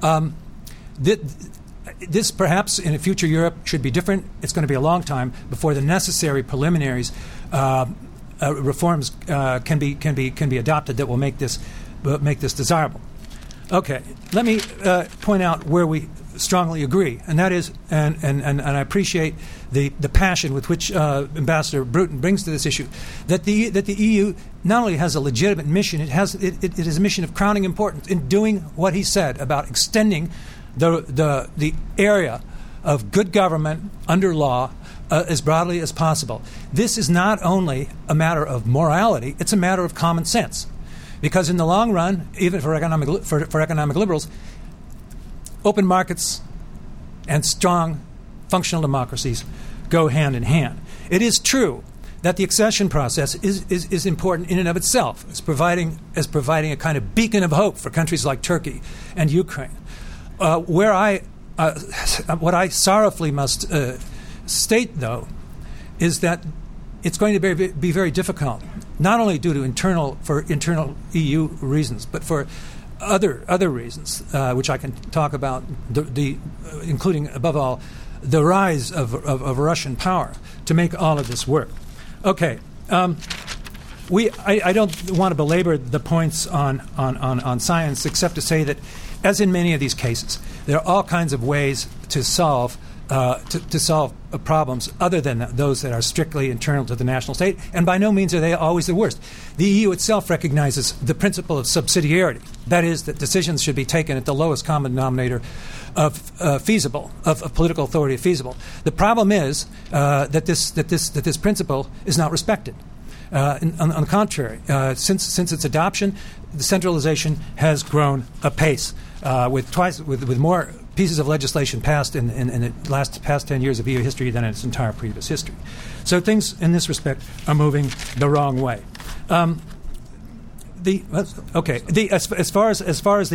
This perhaps in a future Europe should be different. It's going to be a long time before the necessary preliminaries reforms can be adopted that will make this desirable. Okay, let me point out where we strongly agree, and that is, and I appreciate the passion with which Ambassador Bruton brings to this issue, that the EU not only has a legitimate mission, it is a mission of crowning importance in doing what he said about extending the area of good government under law as broadly as possible. This is not only a matter of morality; it's a matter of common sense, because in the long run, even for economic liberals, open markets and strong functional democracies go hand in hand. It is true that the accession process is important in and of itself, as providing a kind of beacon of hope for countries like Turkey and Ukraine. What I sorrowfully must state, though, is that it's going to be very difficult, not only due to internal EU reasons, but for other reasons, which I can talk about, including above all the rise of Russian power, to make all of this work. Okay, I don't want to belabor the points on science, except to say that, as in many of these cases, there are all kinds of ways to solve problems other than those that are strictly internal to the national state, and by no means are they always the worst. The EU itself recognizes the principle of subsidiarity. That is, that decisions should be taken at the lowest common denominator of political authority feasible. The problem is that this principle is not respected. On the contrary, since its adoption, the centralization has grown apace, with more pieces of legislation passed in the past 10 years of EU history than in its entire previous history. So things in this respect are moving the wrong way. As far as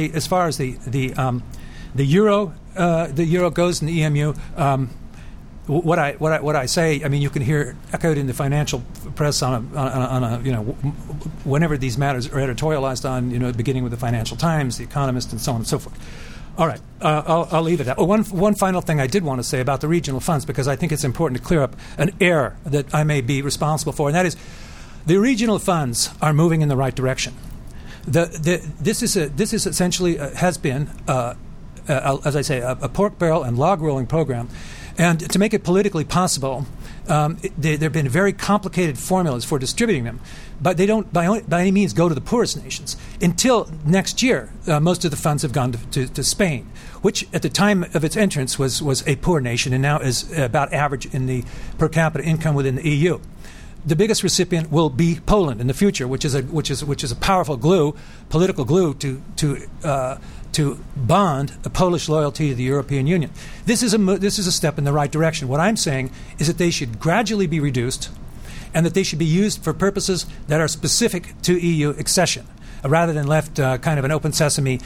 the euro goes in the EMU. What I say, I mean, you can hear echoed in the financial press on a whenever these matters are editorialized on, beginning with the Financial Times, the Economist, and so on and so forth. All right, I'll leave it at that. One final thing I did want to say about the regional funds, because I think it's important to clear up an error that I may be responsible for, and that is the regional funds are moving in the right direction. This is essentially has been, as I say, a pork barrel and log rolling program. And to make it politically possible, there have been very complicated formulas for distributing them, but they don't by any means go to the poorest nations. Until next year, most of the funds have gone to Spain, which at the time of its entrance was a poor nation and now is about average in the per capita income within the EU. The biggest recipient will be Poland in the future, which is a powerful glue, political glue to bond a Polish loyalty to the European Union. This is a step in the right direction. What I'm saying is that they should gradually be reduced, and that they should be used for purposes that are specific to EU accession, rather than left kind of an open sesame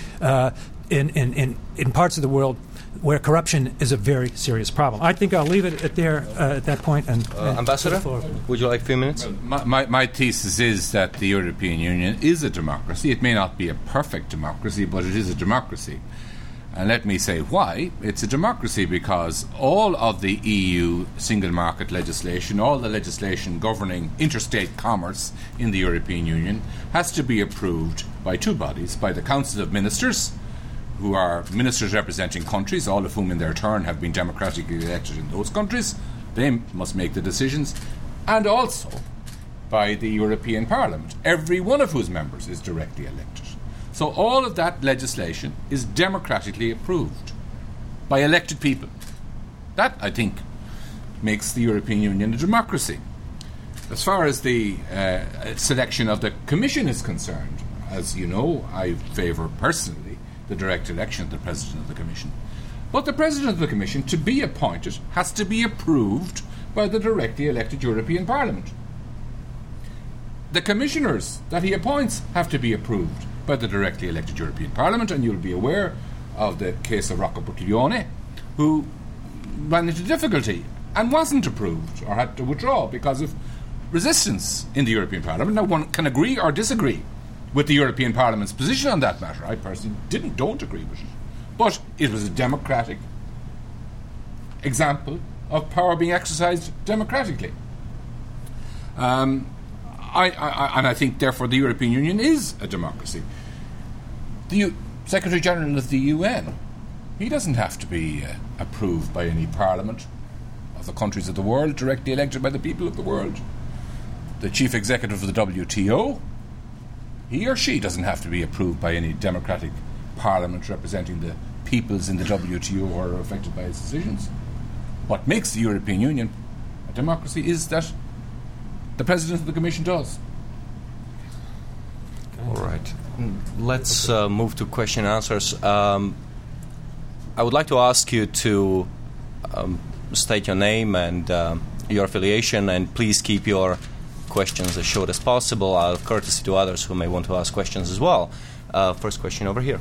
in parts of the world where corruption is a very serious problem. I think I'll leave it at that point. And Ambassador, would you like a few minutes? My thesis is that the European Union is a democracy. It may not be a perfect democracy, but it is a democracy. And let me say why. It's a democracy because all of the EU single market legislation, all the legislation governing interstate commerce in the European Union, has to be approved by two bodies, by the Council of Ministers, who are ministers representing countries, all of whom in their turn have been democratically elected in those countries. They must make the decisions. And also by the European Parliament, every one of whose members is directly elected. So all of that legislation is democratically approved by elected people. That, I think, makes the European Union a democracy. As far as the selection of the Commission is concerned, as you know, I favour personally the direct election of the President of the Commission. But the President of the Commission, to be appointed, has to be approved by the directly elected European Parliament. The commissioners that he appoints have to be approved by the directly elected European Parliament, and you'll be aware of the case of Rocco Buttiglione, who ran into difficulty and wasn't approved or had to withdraw because of resistance in the European Parliament. Now, one can agree or disagree with the European Parliament's position on that matter. I personally don't agree with it. But it was a democratic example of power being exercised democratically. I think, therefore, the European Union is a democracy. The Secretary General of the UN, he doesn't have to be approved by any parliament of the countries of the world, directly elected by the people of the world. The Chief Executive of the WTO, he or she doesn't have to be approved by any democratic parliament representing the peoples in the WTO who are affected by its decisions. What makes the European Union a democracy is that the President of the Commission does. All right. Let's move to question and answers. I would like to ask you to state your name and your affiliation, and please keep your questions as short as possible, out of courtesy to others who may want to ask questions as well. First question over here.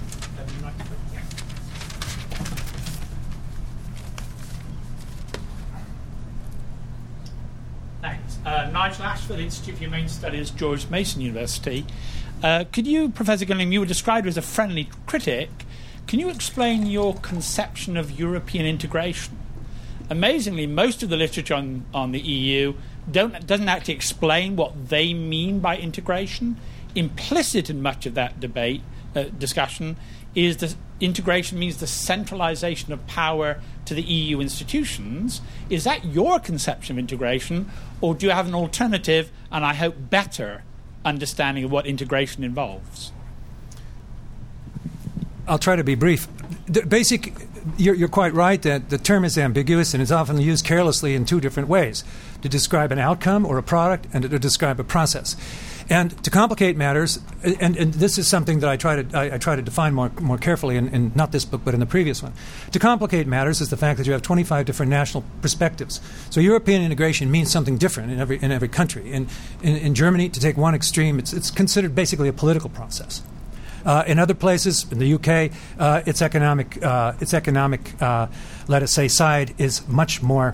Thanks. Nigel Ashford, Institute for Humane Studies, George Mason University. Could you, Professor Gillingham, you were described as a friendly critic. Can you explain your conception of European integration? Amazingly, most of the literature on the EU doesn't actually explain what they mean by integration. Implicit in much of that debate, discussion, is that integration means the centralization of power to the EU institutions. Is that your conception of integration, or do you have an alternative, and I hope better, understanding of what integration involves? I'll try to be brief. You're quite right that the term is ambiguous and is often used carelessly in two different ways. to describe an outcome or a product and to describe a process. And to complicate matters, and this is something that I try to define more carefully in not this book but in the previous one. To complicate matters is the fact that you have 25 different national perspectives. So European integration means something different in every country. In Germany, to take one extreme, it's considered basically a political process. In other places, in the UK, its economic, let us say, side is much more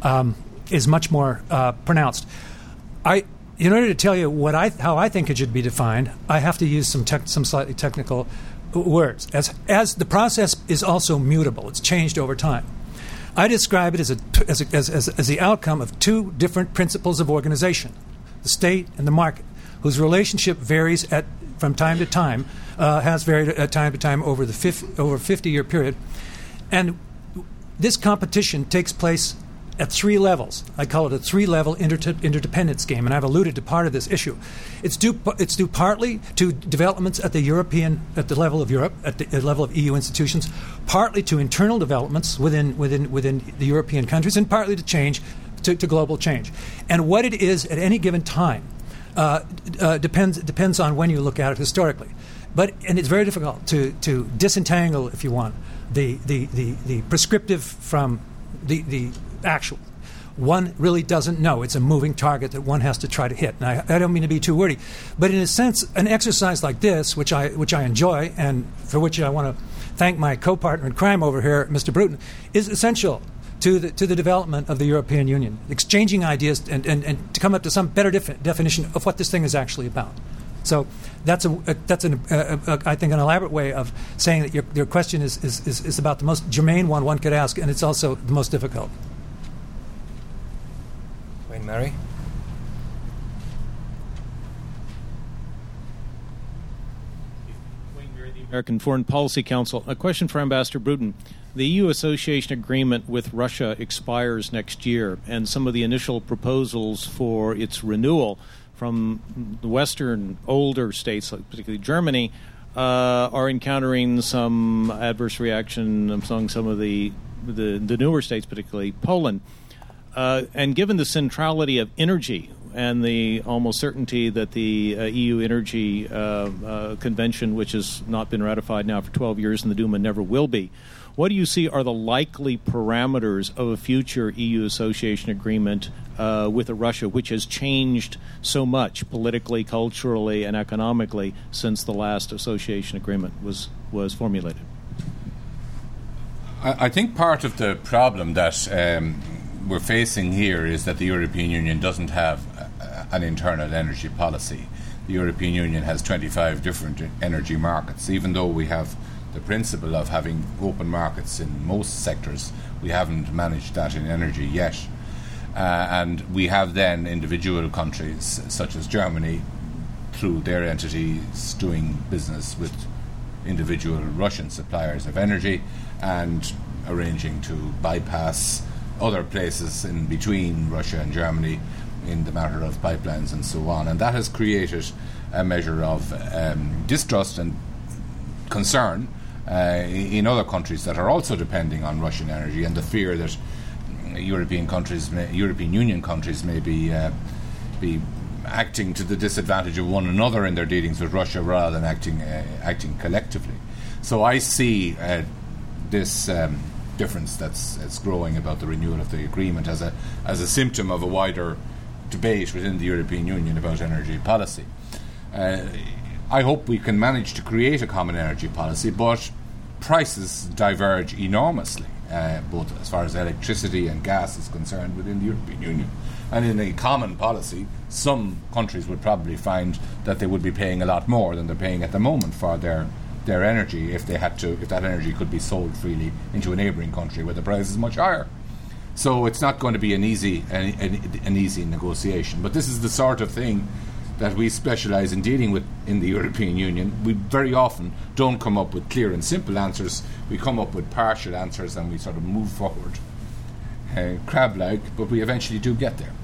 pronounced. In order to tell you how I think it should be defined, I have to use some slightly technical words. As the process is also mutable, it's changed over time. I describe it as the outcome of two different principles of organization: the state and the market, whose relationship varies from time to time, has varied at time to time over a 50-year period, and this competition takes place at three levels. I call it a three-level interdependence game, and I've alluded to part of this issue. It's due partly to developments at the level of Europe, at the level of EU institutions, partly to internal developments within the European countries, and partly to change, to global change. And what it is at any given time depends on when you look at it historically. And it's very difficult to disentangle, if you want, the prescriptive from the actual. One really doesn't know. It's a moving target that one has to try to hit. And I don't mean to be too wordy, but in a sense, an exercise like this, which I enjoy, and for which I want to thank my co-partner in crime over here, Mr. Bruton, is essential to the development of the European Union, exchanging ideas and to come up to some better definition of what this thing is actually about. So that's I think an elaborate way of saying that your question is about the most germane one could ask, and it's also the most difficult. Wayne Murray. Wayne Murray, the American Foreign Policy Council. A question for Ambassador Bruton. The EU association agreement with Russia expires next year, and some of the initial proposals for its renewal from the Western older states, particularly Germany, are encountering some adverse reaction among some of the newer states, particularly Poland. And given the centrality of energy and the almost certainty that the EU Energy Convention, which has not been ratified now for 12 years in the Duma, never will be, what do you see are the likely parameters of a future EU association agreement with Russia, which has changed so much politically, culturally, and economically since the last association agreement was formulated? I think part of the problem that we're facing here is that the European Union doesn't have an internal energy policy. The European Union has 25 different energy markets. Even though we have the principle of having open markets in most sectors, we haven't managed that in energy yet. And we have then individual countries such as Germany, through their entities, doing business with individual Russian suppliers of energy and arranging to bypass other places in between Russia and Germany in the matter of pipelines and so on. And that has created a measure of distrust and concern in other countries that are also depending on Russian energy, and the fear that European Union countries may be acting to the disadvantage of one another in their dealings with Russia rather than acting collectively. So I see this difference that's growing about the renewal of the agreement as a symptom of a wider debate within the European Union about energy policy. I hope we can manage to create a common energy policy, but prices diverge enormously, both as far as electricity and gas is concerned within the European Union. And in a common policy, some countries would probably find that they would be paying a lot more than they're paying at the moment for their energy if that energy could be sold freely into a neighbouring country where the price is much higher. So it's not going to be an easy negotiation. But this is the sort of thing that we specialise in dealing with in the European Union. We very often don't come up with clear and simple answers. We come up with partial answers and we sort of move forward, crab-like, but we eventually do get there.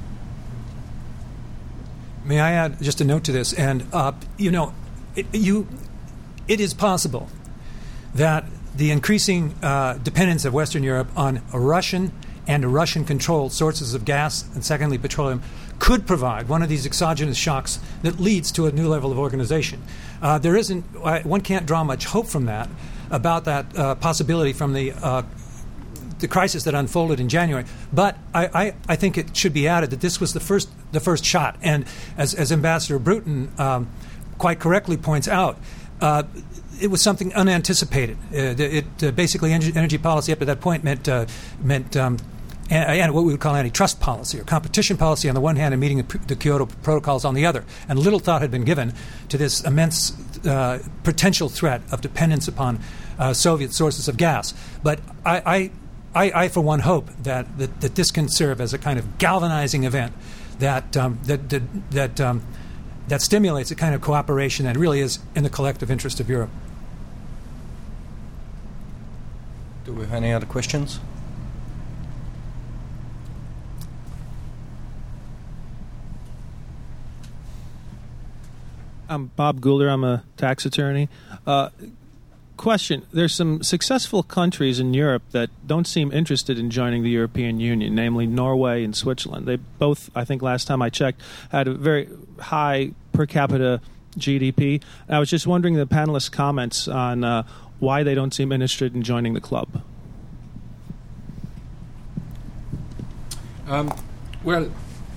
May I add just a note to this? And, it is possible that the increasing dependence of Western Europe on Russian and Russian-controlled sources of gas, and secondly, petroleum, could provide one of these exogenous shocks that leads to a new level of organization. One can't draw much hope from that, about that possibility from the crisis that unfolded in January. But I think it should be added that this was the first shot. And as Ambassador Bruton quite correctly points out, it was something unanticipated. Basically, energy policy up to that point meant and what we would call antitrust policy or competition policy on the one hand and meeting the Kyoto protocols on the other. And little thought had been given to this immense potential threat of dependence upon Soviet sources of gas. But I for one, hope that this can serve as a kind of galvanizing event that stimulates a kind of cooperation that really is in the collective interest of Europe. Do we have any other questions? I'm Bob Goulder. I'm a tax attorney. Question. There's some successful countries in Europe that don't seem interested in joining the European Union, namely Norway and Switzerland. They both, I think last time I checked, had a very high per capita GDP. I was just wondering the panelists' comments on why they don't seem interested in joining the club. Well,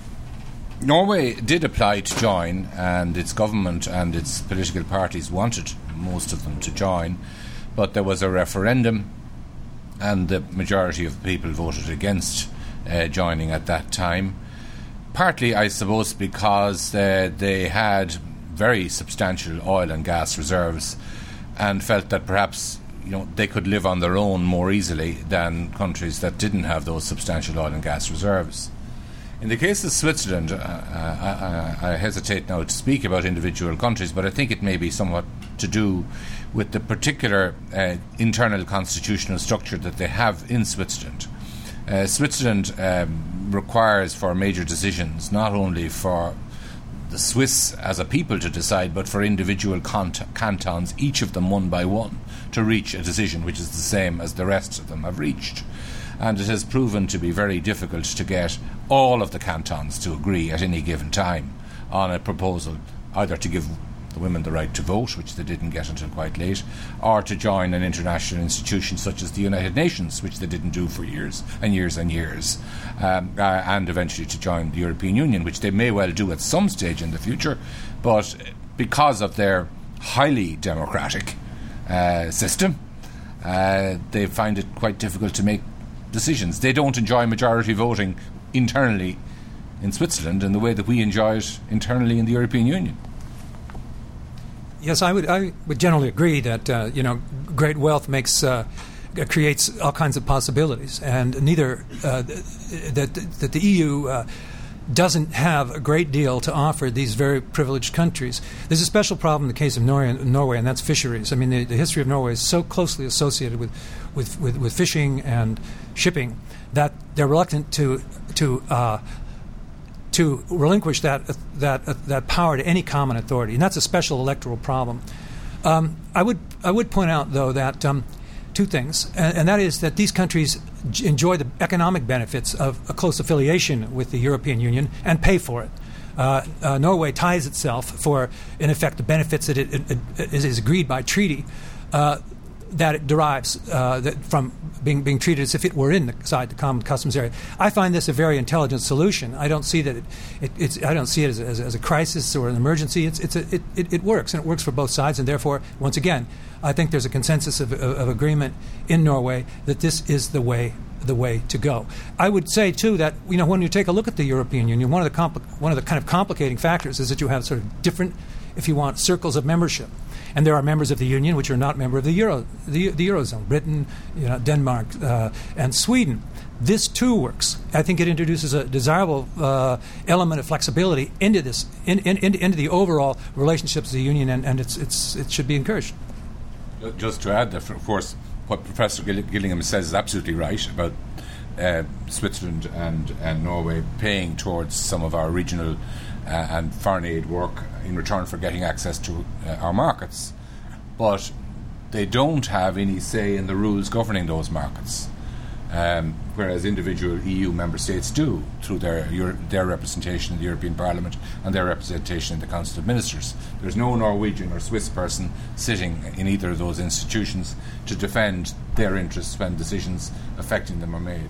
Norway did apply to join, and its government and its political parties wanted most of them to join, but there was a referendum and the majority of the people voted against joining at that time, partly I suppose because they had very substantial oil and gas reserves and felt that perhaps they could live on their own more easily than countries that didn't have those substantial oil and gas reserves. In the case of Switzerland, I hesitate now to speak about individual countries, but I think it may be somewhat to do with the particular internal constitutional structure that they have in Switzerland. Switzerland requires for major decisions not only for the Swiss as a people to decide, but for individual cantons, each of them one by one, to reach a decision which is the same as the rest of them have reached. And it has proven to be very difficult to get all of the cantons to agree at any given time on a proposal, either to give the women the right to vote, which they didn't get until quite late, or to join an international institution such as the United Nations, which they didn't do for years and years and years, and eventually to join the European Union, which they may well do at some stage in the future, but because of their highly democratic system, they find it quite difficult to make decisions. They don't enjoy majority voting internally in Switzerland in the way that we enjoy it internally in the European Union. Yes, I would generally agree that great wealth creates all kinds of possibilities, and neither that the EU doesn't have a great deal to offer these very privileged countries. There's a special problem in the case of Norway, and that's fisheries. I mean, the history of Norway is so closely associated with fishing and shipping that they're reluctant to relinquish that power to any common authority, and that's a special electoral problem. I would point out, though, that two things, and that is that these countries enjoy the economic benefits of a close affiliation with the European Union and pay for it. Norway ties itself for, in effect, the benefits that it is agreed by treaty that it derives from being treated as if it were inside the common customs area. I find this a very intelligent solution. I don't see that I don't see it as a crisis or an emergency. It works, and it works for both sides. And therefore, once again, I think there's a consensus of agreement in Norway that this is the way to go. I would say too that when you take a look at the European Union, one of the kind of complicating factors is that you have sort of different, if you want, circles of membership. And there are members of the Union which are not member of the Eurozone, Britain, Denmark, and Sweden. This too works. I think it introduces a desirable element of flexibility into this, into the overall relationships of the Union, and it should be encouraged. Just to add that, of course, what Professor Gillingham says is absolutely right about Switzerland and Norway paying towards some of our regional and foreign aid work in return for getting access to our markets. But they don't have any say in the rules governing those markets. whereas individual EU member states do through their representation in the European Parliament and their representation in the Council of Ministers. There's no Norwegian or Swiss person sitting in either of those institutions to defend their interests when decisions affecting them are made.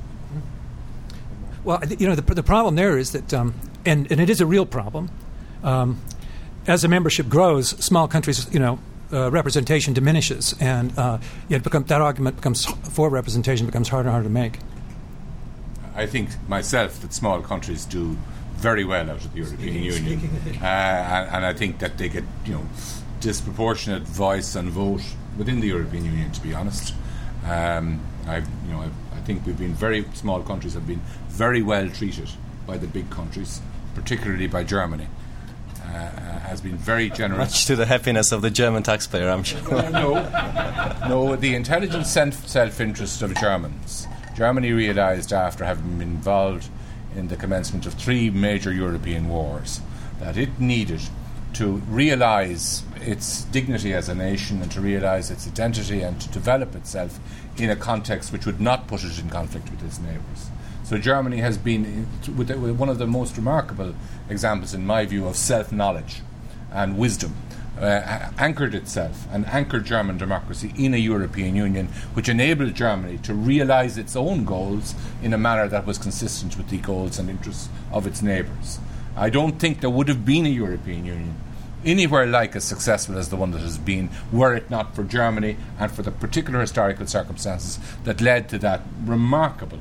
Well, the problem there is that, and it is a real problem. As the membership grows, small countries, representation diminishes, and that argument for representation becomes harder and harder to make. I think myself that small countries do very well out of the European Union, and I think that they get disproportionate voice and vote within the European Union. To be honest, I think small countries have been very well treated by the big countries, particularly by Germany. Has been very generous. Much to the happiness of the German taxpayer, I'm sure. No, the intelligent self-interest of Germans. Germany realised after having been involved in the commencement of 3 major European wars that it needed to realise its dignity as a nation and to realise its identity and to develop itself in a context which would not put it in conflict with its neighbours. So Germany has been with one of the most remarkable examples, in my view, of self-knowledge and wisdom, anchored itself and anchored German democracy in a European Union, which enabled Germany to realise its own goals in a manner that was consistent with the goals and interests of its neighbours. I don't think there would have been a European Union anywhere like as successful as the one that has been, were it not for Germany and for the particular historical circumstances that led to that remarkable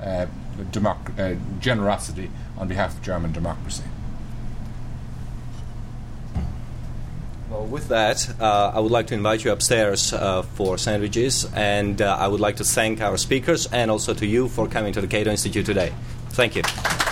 generosity on behalf of German democracy. Well, with that, I would like to invite you upstairs for sandwiches, and I would like to thank our speakers and also to you for coming to the Cato Institute today. Thank you.